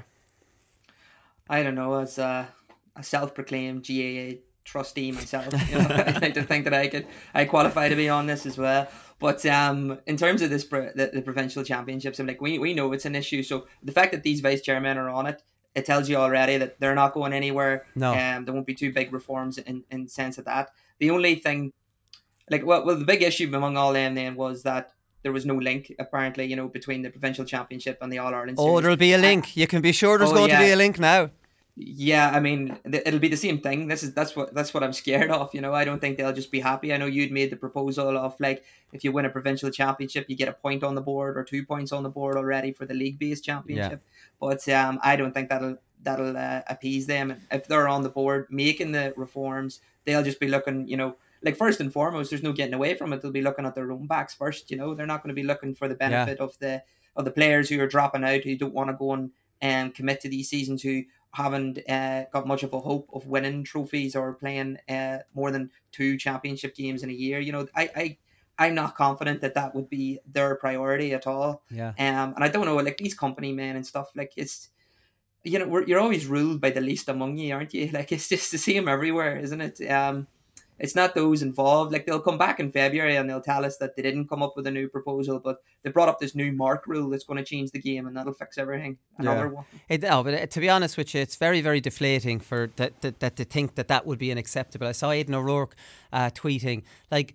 I don't know. As a, a self-proclaimed G A A trustee myself, you know, I like to think that I could, I qualify to be on this as well. But um, in terms of this, pre- the, the provincial championships, I'm like, we we know it's an issue. So the fact that these vice chairmen are on it, it tells you already that they're not going anywhere. No. Um, there won't be too big reforms in, in the sense of that. The only thing, like, well, well, the big issue among all them then was that there was no link, apparently, you know, between the provincial championship and the All-Ireland Series. Oh, there'll be a link. You can be sure there's oh, going yeah. to be a link now. Yeah, I mean, th- it'll be the same thing. This is that's what that's what I'm scared of. You know, I don't think they'll just be happy. I know you'd made the proposal of, like, if you win a provincial championship, you get a point on the board or two points on the board already for the league-based championship. Yeah. But um, I don't think that'll that'll uh, appease them. If they're on the board making the reforms, they'll just be looking, you know, like, first and foremost, there's no getting away from it. They'll be looking at their own backs first. You know, they're not going to be looking for the benefit yeah. of the of the players who are dropping out, who don't want to go and um, commit to these seasons, who haven't uh, got much of a hope of winning trophies or playing uh, more than two championship games in a year. You know, I, I, I'm not confident that that would be their priority at all. Yeah. Um, and I don't know, like, these company men and stuff, like, it's, you know, we're, you're always ruled by the least among you, aren't you? Like, it's just the same everywhere, isn't it? Um, it's not those involved. Like, they'll come back in February and they'll tell us that they didn't come up with a new proposal, but they brought up this new mark rule that's going to change the game, and that'll fix everything. Another yeah. one. It, oh, but it, to be honest with you, it's very, very deflating for that, that, that to think that that would be unacceptable. I saw Aidan O'Rourke uh, tweeting, like,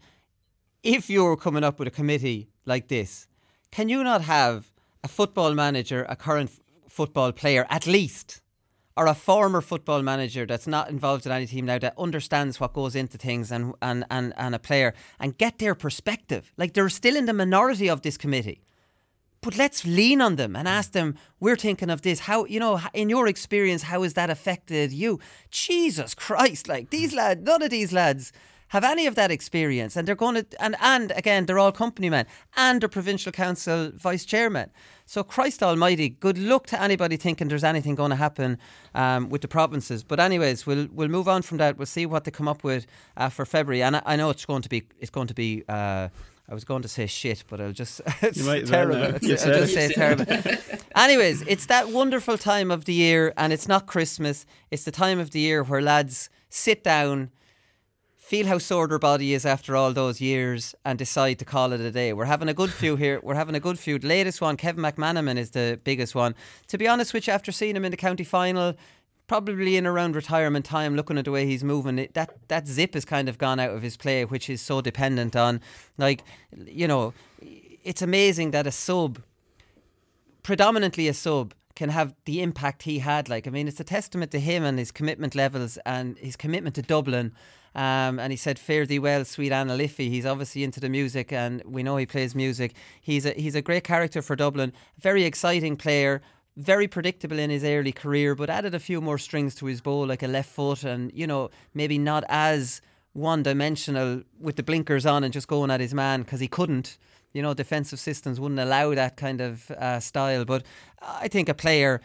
if you're coming up with a committee like this, can you not have a football manager, a current f- football player at least, or a former football manager that's not involved in any team now, that understands what goes into things, and, and, and, and a player, and get their perspective? Like, they're still in the minority of this committee, but let's lean on them and ask them, we're thinking of this, how, you know, in your experience, how has that affected you? Jesus Christ, like, these lads, none of these lads have any of that experience, and they're going to, and, and again, they're all company men, and they're provincial council vice chairman. So Christ almighty, good luck to anybody thinking there's anything going to happen um, with the provinces. But anyways, we'll we'll move on from that. We'll see what they come up with uh, for February, and I, I know it's going to be it's going to be. Uh, I was going to say shit, but I'll just it's you might terrible. Well, it's, I'll just say it's terrible. Anyways, it's that wonderful time of the year, and it's not Christmas. It's the time of the year where lads sit down, feel how sore their body is after all those years, and decide to call it a day. We're having a good few here. We're having a good few. The latest one, Kevin McManaman, is the biggest one. To be honest with you, after seeing him in the county final, probably in around retirement time, looking at the way he's moving, it, that, that zip has kind of gone out of his play, which is so dependent on, like, you know, it's amazing that a sub, predominantly a sub, can have the impact he had. Like, I mean, it's a testament to him and his commitment levels and his commitment to Dublin. Um, and he said, fare thee well, sweet Anna Liffey. He's obviously into the music, and we know he plays music. He's a, he's a great character for Dublin. Very exciting player, very predictable in his early career, but added a few more strings to his bow, like a left foot, and, you know, maybe not as one-dimensional with the blinkers on and just going at his man, because he couldn't. You know, defensive systems wouldn't allow that kind of uh, style. But I think a player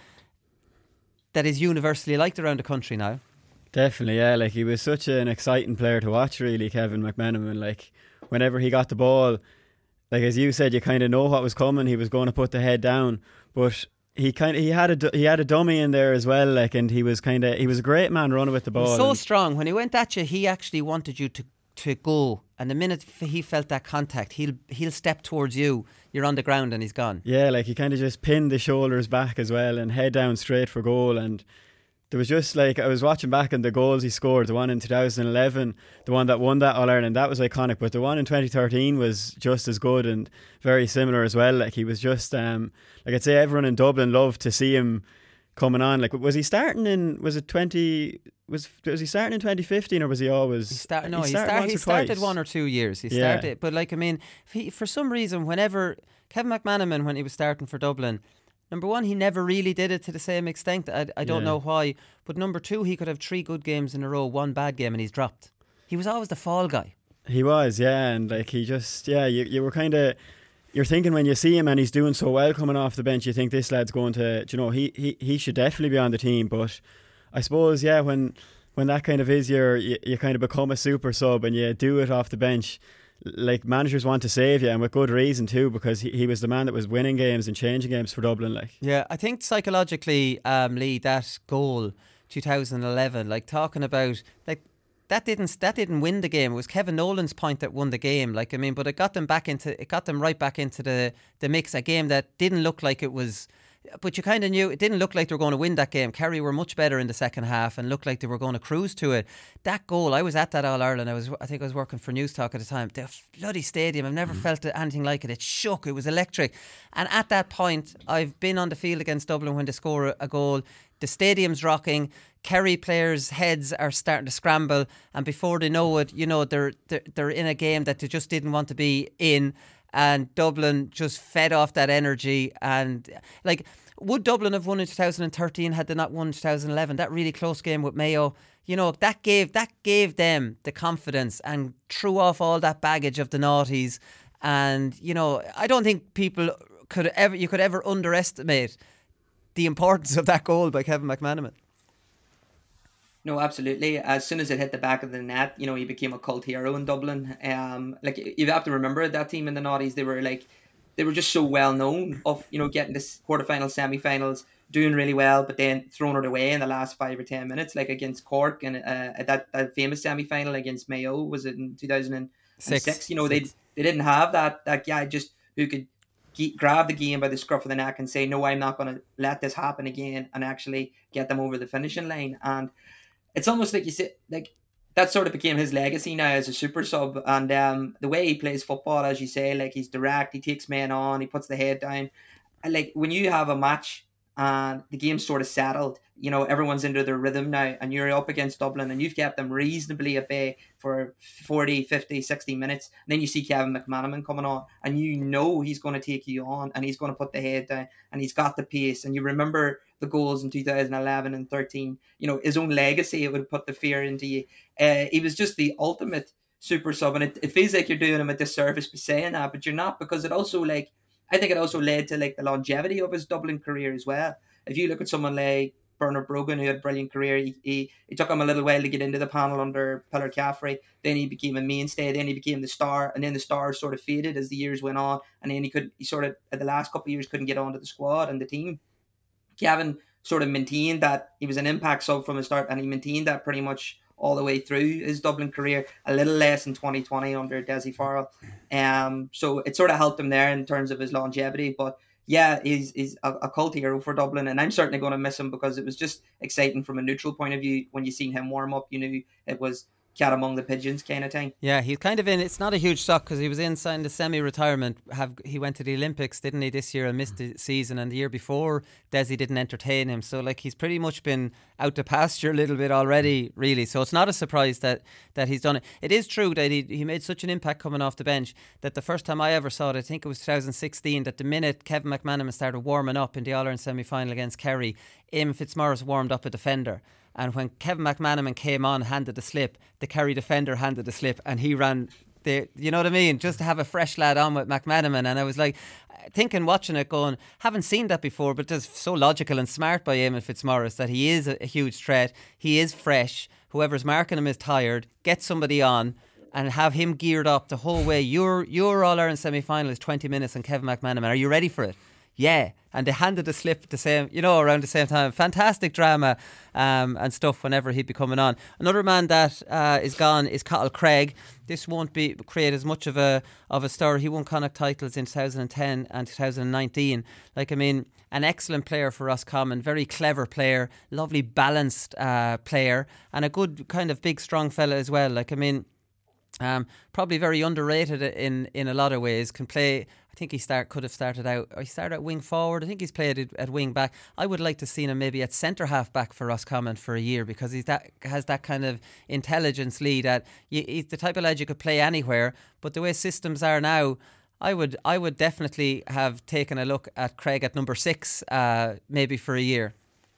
that is universally liked around the country now. Definitely, yeah. Like, he was such an exciting player to watch, really, Kevin McManaman. Like, whenever he got the ball, like, as you said, you kind of know what was coming. He was going to put the head down, but he kind of he had a he had a dummy in there as well. Like, and he was kind of he was a great man running with the ball. So strong when he went at you, he actually wanted you to to go And the minute f- he felt that contact, he'll he'll step towards you. You're on the ground and he's gone. Yeah, like he kind of just pinned the shoulders back as well and head down straight for goal. And there was just like, I was watching back on the goals he scored, the one in two thousand eleven, the one that won that All-Ireland, that was iconic. But the one in twenty thirteen was just as good and very similar as well. Like he was just, um, like I'd say everyone in Dublin loved to see him coming on. Like, was he starting in, was it twenty... Was was he starting in twenty fifteen or was he always? He start, no, he he, started, start, once he or started twice. one or two years. He Yeah. started, but like I mean, he, for some reason, whenever Kevin McManaman, when he was starting for Dublin, number one, he never really did it to the same extent. I, I don't Yeah. know why, but number two, he could have three good games in a row, one bad game, and he's dropped. He was always the fall guy. He was, yeah, and like he just, yeah, you you were kind of. You're thinking when you see him and he's doing so well coming off the bench, you think this lad's going to, you know, he, he, he should definitely be on the team. But I suppose, yeah, when when that kind of is your, you, you kind of become a super sub and you do it off the bench, like managers want to save you, and with good reason too, because he, he was the man that was winning games and changing games for Dublin. Like, Yeah, I think psychologically, um, Lee, that goal, two thousand eleven, like talking about, like, that didn't that didn't win the game. It was Kevin Nolan's point that won the game. Like I mean, but it got them back into it got them right back into the the mix. A game that didn't look like it was, but you kind of knew it didn't look like they were going to win that game. Kerry were much better in the second half and looked like they were going to cruise to it. That goal, I was at that All Ireland. I was I think I was working for News Talk at the time. The bloody stadium, I've never felt it, anything like it. It shook. It was electric. And at that point, I've been on the field against Dublin when they score a goal. The stadium's rocking. Kerry players' heads are starting to scramble, and before they know it, you know, they're, they're they're in a game that they just didn't want to be in, and Dublin just fed off that energy. And like, would Dublin have won in two thousand thirteen had they not won in two thousand eleven? That really close game with Mayo, you know, that gave that gave them the confidence and threw off all that baggage of the noughties. And you know, I don't think people could ever you could ever underestimate the importance of that goal by Kevin McManaman. No, absolutely. As soon as it hit the back of the net, you know, he became a cult hero in Dublin. Um, like you have to remember that team in the noughties, they were like, they were just so well known of, you know, getting this quarterfinals, semi-finals, doing really well, but then throwing it away in the last five or ten minutes, like against Cork and uh, that that famous semi-final against Mayo was it in two thousand six. Six. You know, Six. they they didn't have that that guy just who could ge- grab the game by the scruff of the neck and say, no, I'm not going to let this happen again, and actually get them over the finishing line. And it's almost like you say, like that sort of became his legacy now as a super sub. And um, the way he plays football, as you say, like he's direct, he takes men on, he puts the head down. And like when you have a match and the game's sort of settled, you know, everyone's into their rhythm now, and you're up against Dublin and you've kept them reasonably at bay for forty, fifty, sixty minutes. And then you see Kevin McManaman coming on and you know he's going to take you on and he's going to put the head down and he's got the pace. And you remember the goals in two thousand eleven and thirteen, you know, his own legacy, it would put the fear into you. Uh, he was just the ultimate super sub, and it, it feels like you're doing him a disservice by saying that, but you're not, because it also, like, I think it also led to like the longevity of his Dublin career as well. If you look at someone like Bernard Brogan, who had a brilliant career, he, he, it took him a little while to get into the panel under Pillar Caffrey. Then he became a mainstay. Then he became the star, and then the star sort of faded as the years went on. And then he could, he sort of, at the last couple of years, couldn't get onto the squad and the team. Kevin sort of maintained that he was an impact sub from the start, and he maintained that pretty much all the way through his Dublin career. A little less in twenty twenty under Dessie Farrell. Um, so it sort of helped him there in terms of his longevity. But yeah, he's, he's a, a cult hero for Dublin, and I'm certainly going to miss him, because it was just exciting from a neutral point of view. When you seen him warm up, you knew it was cat among the pigeons kind of thing. Yeah, he's kind of in, it's not a huge shock because he was inside the semi-retirement. Have He went to the Olympics, didn't he, this year, and missed the season, and the year before Dessie didn't entertain him. So like he's pretty much been out to pasture a little bit already, really. So it's not a surprise that, that he's done it. It is true that he, he made such an impact coming off the bench that the first time I ever saw it, I think it was two thousand sixteen, that the minute Kevin McManaman started warming up in the All-Ireland semi-final against Kerry, Eamon Fitzmaurice warmed up a defender. And when Kevin McManaman came on, handed the slip, the Kerry defender handed the slip, and he ran the, you know what I mean? Just to have a fresh lad on with McManaman. And I was like, thinking, watching it, going, haven't seen that before, but it's so logical and smart by Eamon Fitzmaurice that he is a, a huge threat. He is fresh. Whoever's marking him is tired. Get somebody on and have him geared up the whole way. Your your All-Ireland semi-final is twenty minutes and Kevin McManaman. Are you ready for it? Yeah. And they handed the slip at the same, you know, around the same time. Fantastic drama um, and stuff whenever he'd be coming on. Another man that uh, is gone is Cathal Craig. This won't be create as much of a of a story. He won Connacht titles in two thousand ten and two thousand nineteen. Like, I mean, an excellent player for Roscommon, very clever player, lovely balanced uh, player, and a good kind of big strong fella as well. Like, I mean, um, probably very underrated in in a lot of ways. Can play. I think he start could have started out. Or he started at wing forward. I think he's played at, at wing back. I would like to see him maybe at centre half back for Roscommon for a year, because he's that has that kind of intelligence lead. That you, he's the type of lad you could play anywhere. But the way systems are now, I would I would definitely have taken a look at Craig at number six, uh, maybe for a year.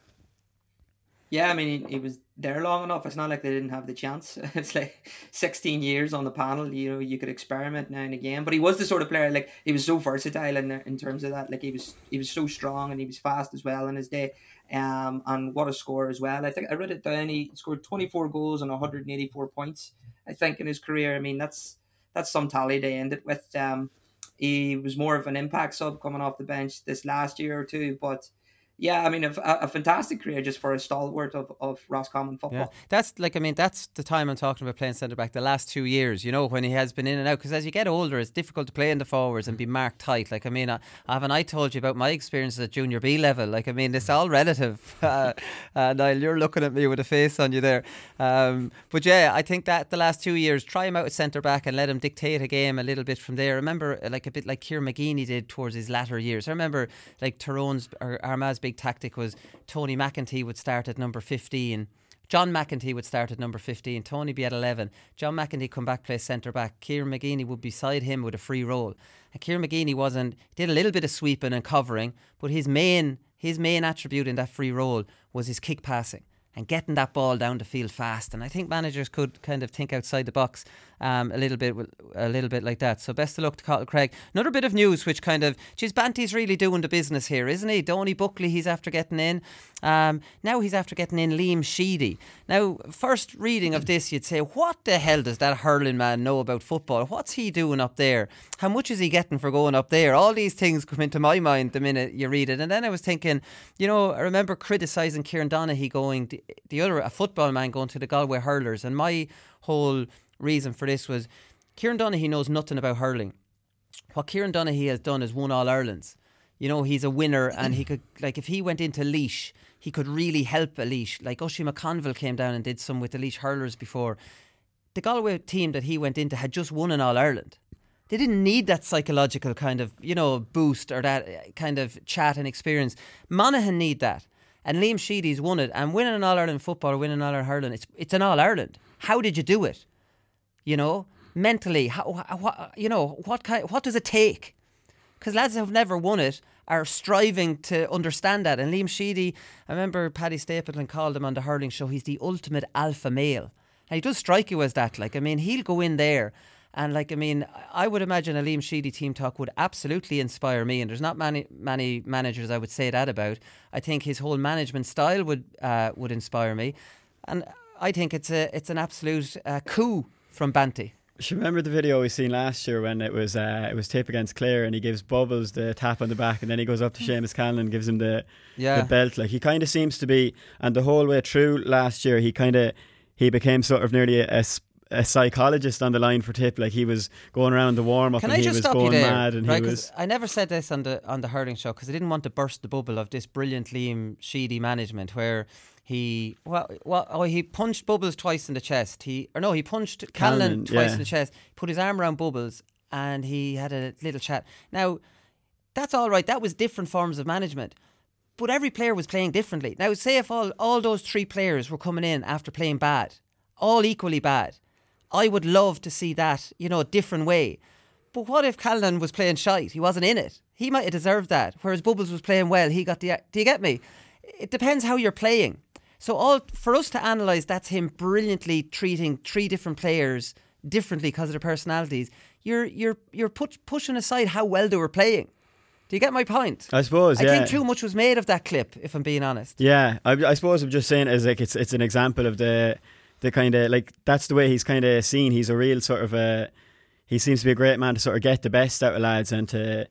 Yeah, I mean, he, he was there long enough. It's not like they didn't have the chance. It's like sixteen years on the panel. You know, you could experiment now and again. But he was the sort of player, like, he was so versatile in in terms of that. Like, he was he was so strong, and he was fast as well in his day. Um, and what a score as well. I think I read it down. He scored twenty-four goals and one hundred eighty-four points, I think, in his career. I mean, that's that's some tally to end it with. Um, he was more of an impact sub coming off the bench this last year or two, but. Yeah, I mean, a, a fantastic career just for a stalwart of, of Roscommon football. Yeah. That's like, I mean, that's the time I'm talking about playing centre back, the last two years, you know, when he has been in and out. Because as you get older, it's difficult to play in the forwards and be marked tight. Like, I mean, I, haven't I told you about my experiences at junior B level? Like, I mean, it's all relative. uh, uh, Niall, you're looking at me with a face on you there. Um, but yeah, I think that the last two years, try him out at centre back and let him dictate a game a little bit from there. I remember, like, a bit like Kieran McGeeney did towards his latter years. I remember, like, Tyrone's or Armagh's big tactic was Tony McEntee would start at number fifteen. John McEntee would start at number fifteen. Tony be at eleven. John McEntee come back, play centre back. Kieran McGeeney would be beside him with a free role. And Kieran McGeeney wasn't did a little bit of sweeping and covering, but his main his main attribute in that free role was his kick passing and getting that ball down the field fast. And I think managers could kind of think outside the box um, a little bit, a little bit like that. So best of luck to Cathal Craig. Another bit of news, which kind of, geez, Banty's really doing the business here, isn't he? Donny Buckley, he's after getting in. Um, now he's after getting in Liam Sheedy. Now, first reading of this, you'd say, what the hell does that hurling man know about football? What's he doing up there? How much is he getting for going up there? All these things come into my mind the minute you read it. And then I was thinking, you know, I remember criticising Kieran Donaghy going, the, the other, a football man going to the Galway Hurlers. And my whole reason for this was Kieran Donaghy knows nothing about hurling. What Kieran Donaghy has done is won All Irelands. You know, he's a winner, and he could, like, if he went into Laois, he could really help a Laois. Like Oisin McConville came down and did some with the Laois Hurlers before. The Galway team that he went into had just won an All Ireland. They didn't need that psychological kind of, you know, boost or that kind of chat and experience. Monaghan need that. And Liam Sheedy's won it. And winning an All Ireland football or winning an All Ireland hurling, it's it's an All Ireland. How did you do it? You know, mentally, how, how, you know, what kind, what does it take? Because lads who have never won it are striving to understand that. And Liam Sheedy, I remember Paddy Stapleton called him on the hurling show, he's the ultimate alpha male. And he does strike you as that. Like, I mean, he'll go in there and, like, I mean, I would imagine a Liam Sheedy team talk would absolutely inspire me. And there's not many many managers I would say that about. I think his whole management style would uh, would inspire me. And I think it's a it's an absolute uh, coup from Banty. Do you remember the video we seen last year when it was uh, it was Tip against Clare and he gives Bubbles the tap on the back and then he goes up to Seamus Cannon and gives him the yeah. the belt? Like, he kind of seems to be, and the whole way through last year he kind of he became sort of nearly a, a, a psychologist on the line for Tip. Like, he was going around the warm up and I he just was stop going you there, mad and right, he was. I never said this on the on the hurling show because I didn't want to burst the bubble of this brilliant Liam Sheedy management where. He well, well oh, he punched Bubbles twice in the chest. He or no, he punched Callan twice yeah. in the chest. Put his arm around Bubbles, and he had a little chat. Now, that's all right. That was different forms of management, but every player was playing differently. Now, say if all all those three players were coming in after playing bad, all equally bad, I would love to see that, you know, a different way. But what if Callan was playing shite? He wasn't in it. He might have deserved that. Whereas Bubbles was playing well. He got the. Do you get me? It depends how you're playing. So all for us to analyse, that's him brilliantly treating three different players differently because of their personalities. You're you're you're put, pushing aside how well they were playing. Do you get my point? I suppose. I yeah. think too much was made of that clip, if I'm being honest. Yeah, I, I suppose I'm just saying as like it's it's an example of the the kind of like that's the way he's kind of seen. He's a real sort of a. He seems to be a great man to sort of get the best out of lads and to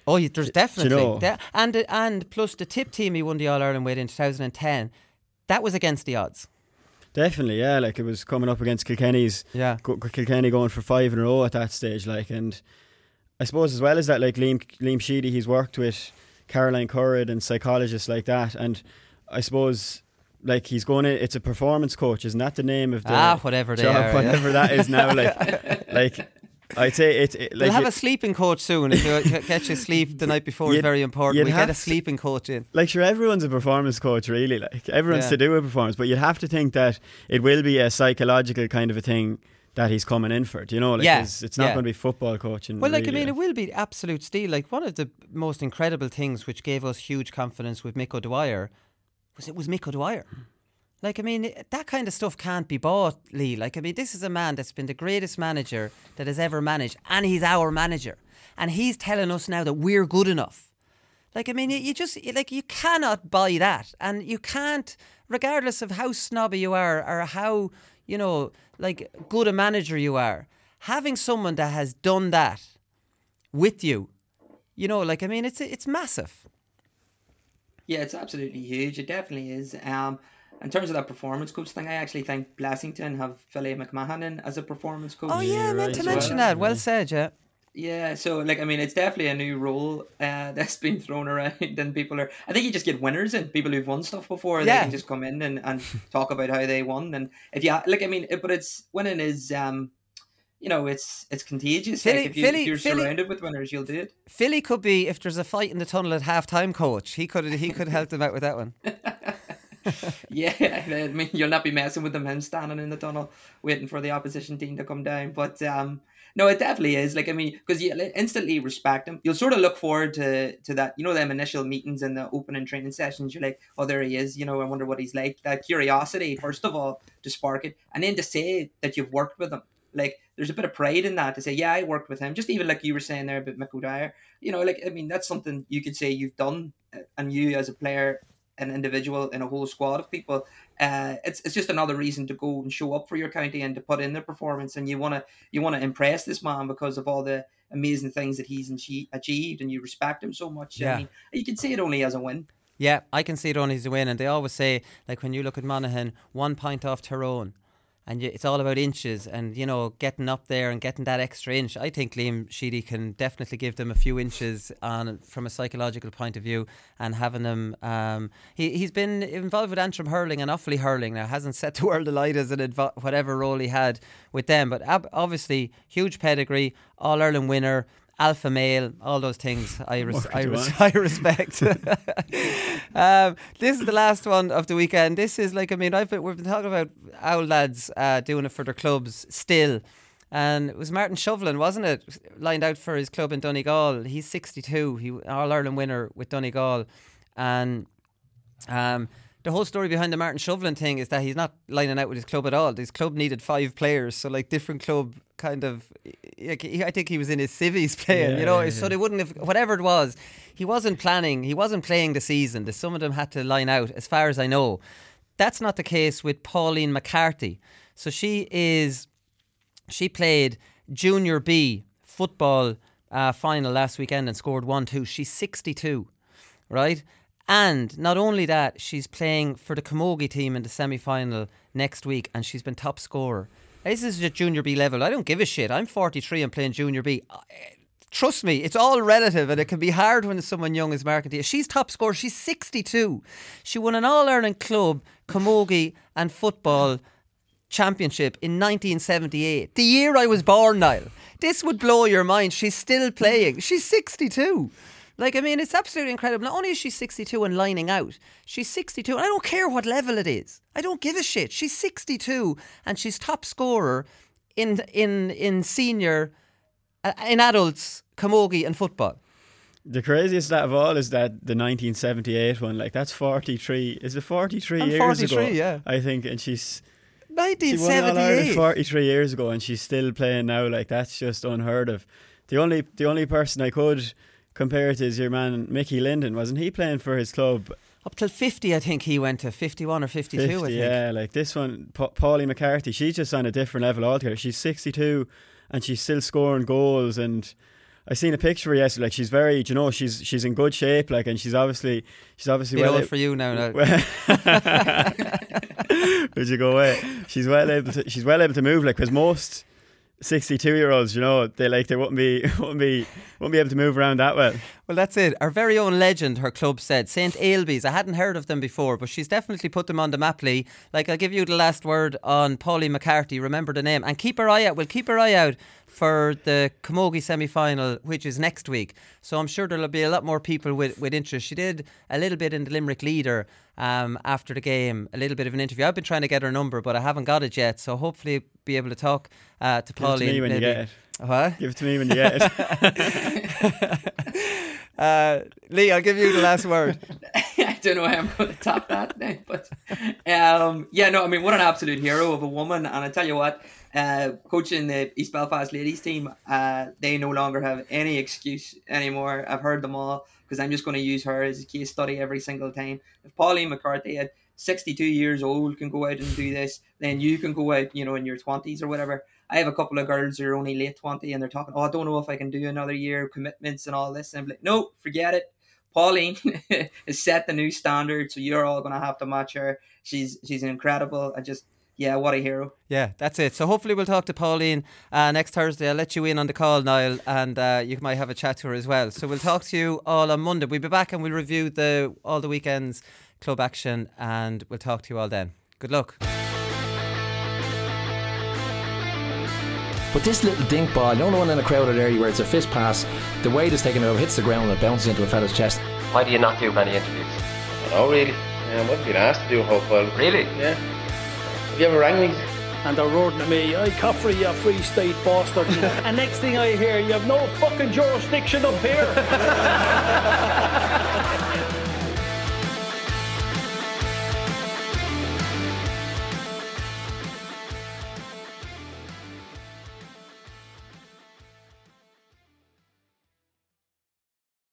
Oh, yeah, there's definitely. you know? De- and and plus the tip team he won the All Ireland with in two thousand ten, that was against the odds. Definitely, yeah. Like it was coming up against Kilkenny's. Yeah. Go, Kilkenny going for five in a row at that stage. Like, and I suppose as well as that, like Liam Liam Sheedy, he's worked with Caroline Currid and psychologists like that, and I suppose. Like he's going to, it's a performance coach, isn't that the name of the ah whatever they job, are, whatever yeah. that is now. Like, like I'd say it. it like we'll have you, a sleeping coach soon. If you get your sleep the night before, is very important. We get a sleeping coach in. Like sure, everyone's a performance coach, really. Like everyone's yeah. to do a performance, but you'd have to think that it will be a psychological kind of a thing that he's coming in for. Do you know? Like yeah, it's, it's not yeah. going to be football coaching. Well, like really. I mean, it will be absolute steel. Like one of the most incredible things which gave us huge confidence with Mick O'Dwyer was it was Mick O'Dwyer. Like, I mean, that kind of stuff can't be bought, Lee. Like, I mean, this is a man that's been the greatest manager that has ever managed, and he's our manager. And he's telling us now that we're good enough. Like, I mean, you just, like, you cannot buy that. And you can't, regardless of how snobby you are or how, you know, like, good a manager you are, having someone that has done that with you, you know, like, I mean, it's it's massive. Yeah, it's absolutely huge. It definitely is. Um, In terms of that performance coach thing, I actually think Blessington have Philly McMahon in as a performance coach. Oh yeah, I meant to as mention well. that. Well said, yeah. Yeah, so like I mean, it's definitely a new role uh, that's been thrown around, and people are. I think you just get winners and people who've won stuff before. Yeah. They can just come in and, and talk about how they won, and if you like, I mean, it, but it's winning is um, you know, it's it's contagious. Philly, like if, you, Philly, if you're Philly, surrounded with winners, you'll do it. Philly could be if there's a fight in the tunnel at half time, coach. He could he could help them out with that one. Yeah, I mean, you'll not be messing with them, him standing in the tunnel waiting for the opposition team to come down. But um, no, it definitely is. Like, I mean, because you instantly respect him. You'll sort of look forward to, to that, you know, them initial meetings and the opening training sessions. You're like, oh, there he is. You know, I wonder what he's like. That curiosity, first of all, to spark it. And then to say that you've worked with him. Like, there's a bit of pride in that to say, yeah, I worked with him. Just even like you were saying there about Mick O'Dwyer. You know, like, I mean, that's something you could say you've done, and you as a player, an individual in a whole squad of people, uh, it's it's just another reason to go and show up for your county and to put in the performance, and you want to you want to impress this man because of all the amazing things that he's achieved, and you respect him so much. Yeah. I mean, you can see it only as a win. Yeah, I can see it only as a win, and they always say, like when you look at Monaghan, one point off Tyrone, and you, it's all about inches and, you know, getting up there and getting that extra inch. I think Liam Sheedy can definitely give them a few inches on from a psychological point of view, and having them. Um, he he's been involved with Antrim hurling and Offaly hurling now. Hasn't set the world alight as an adv- whatever role he had with them, but ab- obviously huge pedigree, All Ireland winner. Alpha male, all those things I res- I, res- I respect. um, this is the last one of the weekend. This is like, I mean, I've been, we've been talking about owl lads uh, doing it for their clubs still, and it was Martin Shovlin, wasn't it, lined out for his club in Donegal. He's sixty-two. He All Ireland winner with Donegal, and um. The whole story behind the Martin Shovlin thing is that he's not lining out with his club at all. His club needed five players, so like different club kind of. Like he, I think he was in his civvies playing, yeah, you know. Yeah, so yeah. They wouldn't have whatever it was. He wasn't planning. He wasn't playing the season. The, some of them had to line out, as far as I know. That's not the case with Pauline McCarthy. So she is. She played Junior B football uh, final last weekend and scored one two. She's sixty-two, right? And not only that, she's playing for the Camogie team in the semi-final next week, and she's been top scorer. This is at Junior B level. I don't give a shit. I'm forty-three and playing Junior B. Trust me, it's all relative, and it can be hard when someone young is marketing to you. She's top scorer. She's sixty-two. She won an All-Ireland club, Camogie and football championship in nineteen seventy-eight. The year I was born, Niall. This would blow your mind. She's still playing. She's sixty-two. Like, I mean, it's absolutely incredible. Not only is she sixty-two and lining out, she's sixty-two, and I don't care what level it is. I don't give a shit. She's sixty-two, and she's top scorer in in in senior, uh, in adults, camogie and football. The craziest of all is that the nineteen seventy-eight one, like that's forty-three. Is it forty-three I'm years forty-three, ago? Yeah, I think, and she's nineteen seventy-eight. She won All-Ireland forty-three years ago, and she's still playing now. Like that's just unheard of. The only the only person I could compare it is your man Mickey Linden. Wasn't he playing for his club up till fifty? I think he went to fifty-one or fifty-two. fifty, I think. Yeah, like this one, pa- Pauline McCarthy. She's just on a different level altogether. She's sixty-two, and she's still scoring goals. And I seen a picture of her yesterday. Like she's very, you know, she's she's in good shape. Like, and she's obviously she's obviously Bit well. old a- for you now. now. Where'd you go away? She's well able to. She's well able to move. Like, because most sixty-two-year-olds, you know, they like they wouldn't be wouldn't be wouldn't be able to move around that well. Well, that's it. Our very own legend, her club said, Saint Ailbe's. I hadn't heard of them before, but she's definitely put them on the map, Lee. Like, I'll give you the last word on Pauline McCarthy. Remember the name. And keep her eye out. We'll keep her eye out for the Camogie semi-final, which is next week. So I'm sure there'll be a lot more people with, with interest. She did a little bit in the Limerick Leader um, after the game, a little bit of an interview. I've been trying to get her number, but I haven't got it yet. So hopefully be able to talk uh, to Give Pauline. it to me when maybe. you get it. What? Give it to me when you get it. uh, Lee, I'll give you the last word. I don't know how I'm going to top that now, but um, yeah, no, I mean, what an absolute hero of a woman. And I tell you what, uh, coaching the East Belfast ladies team, uh, they no longer have any excuse anymore. I've heard them all, because I'm just going to use her as a case study every single time. If Pauline McCarthy at sixty-two years old can go out and do this, then you can go out, you know, in your twenties or whatever. I have a couple of girls who are only late twenty and they're talking, oh, I don't know if I can do another year, commitments and all this. And I'm like, no, forget it. Pauline has set the new standard, so you're all going to have to match her. She's she's incredible. I just, yeah, what a hero. Yeah, that's it. So hopefully we'll talk to Pauline uh, next Thursday. I'll let you in on the call, Niall, and uh, you might have a chat to her as well. So we'll talk to you all on Monday. We'll be back and we'll review the all the weekend's club action, and we'll talk to you all then. Good luck. But this little dink ball, you know the one in a crowded area where it's a fist pass, the weight is taken over, hits the ground and it bounces into a fella's chest. Why do you not do many interviews? Oh, really? Yeah, I must be asked to do a whole while. Really? Yeah. Have you ever rang me? And they're roaring at me, "I Caffrey, you free state bastard." And next thing I hear, you have no fucking jurisdiction up here.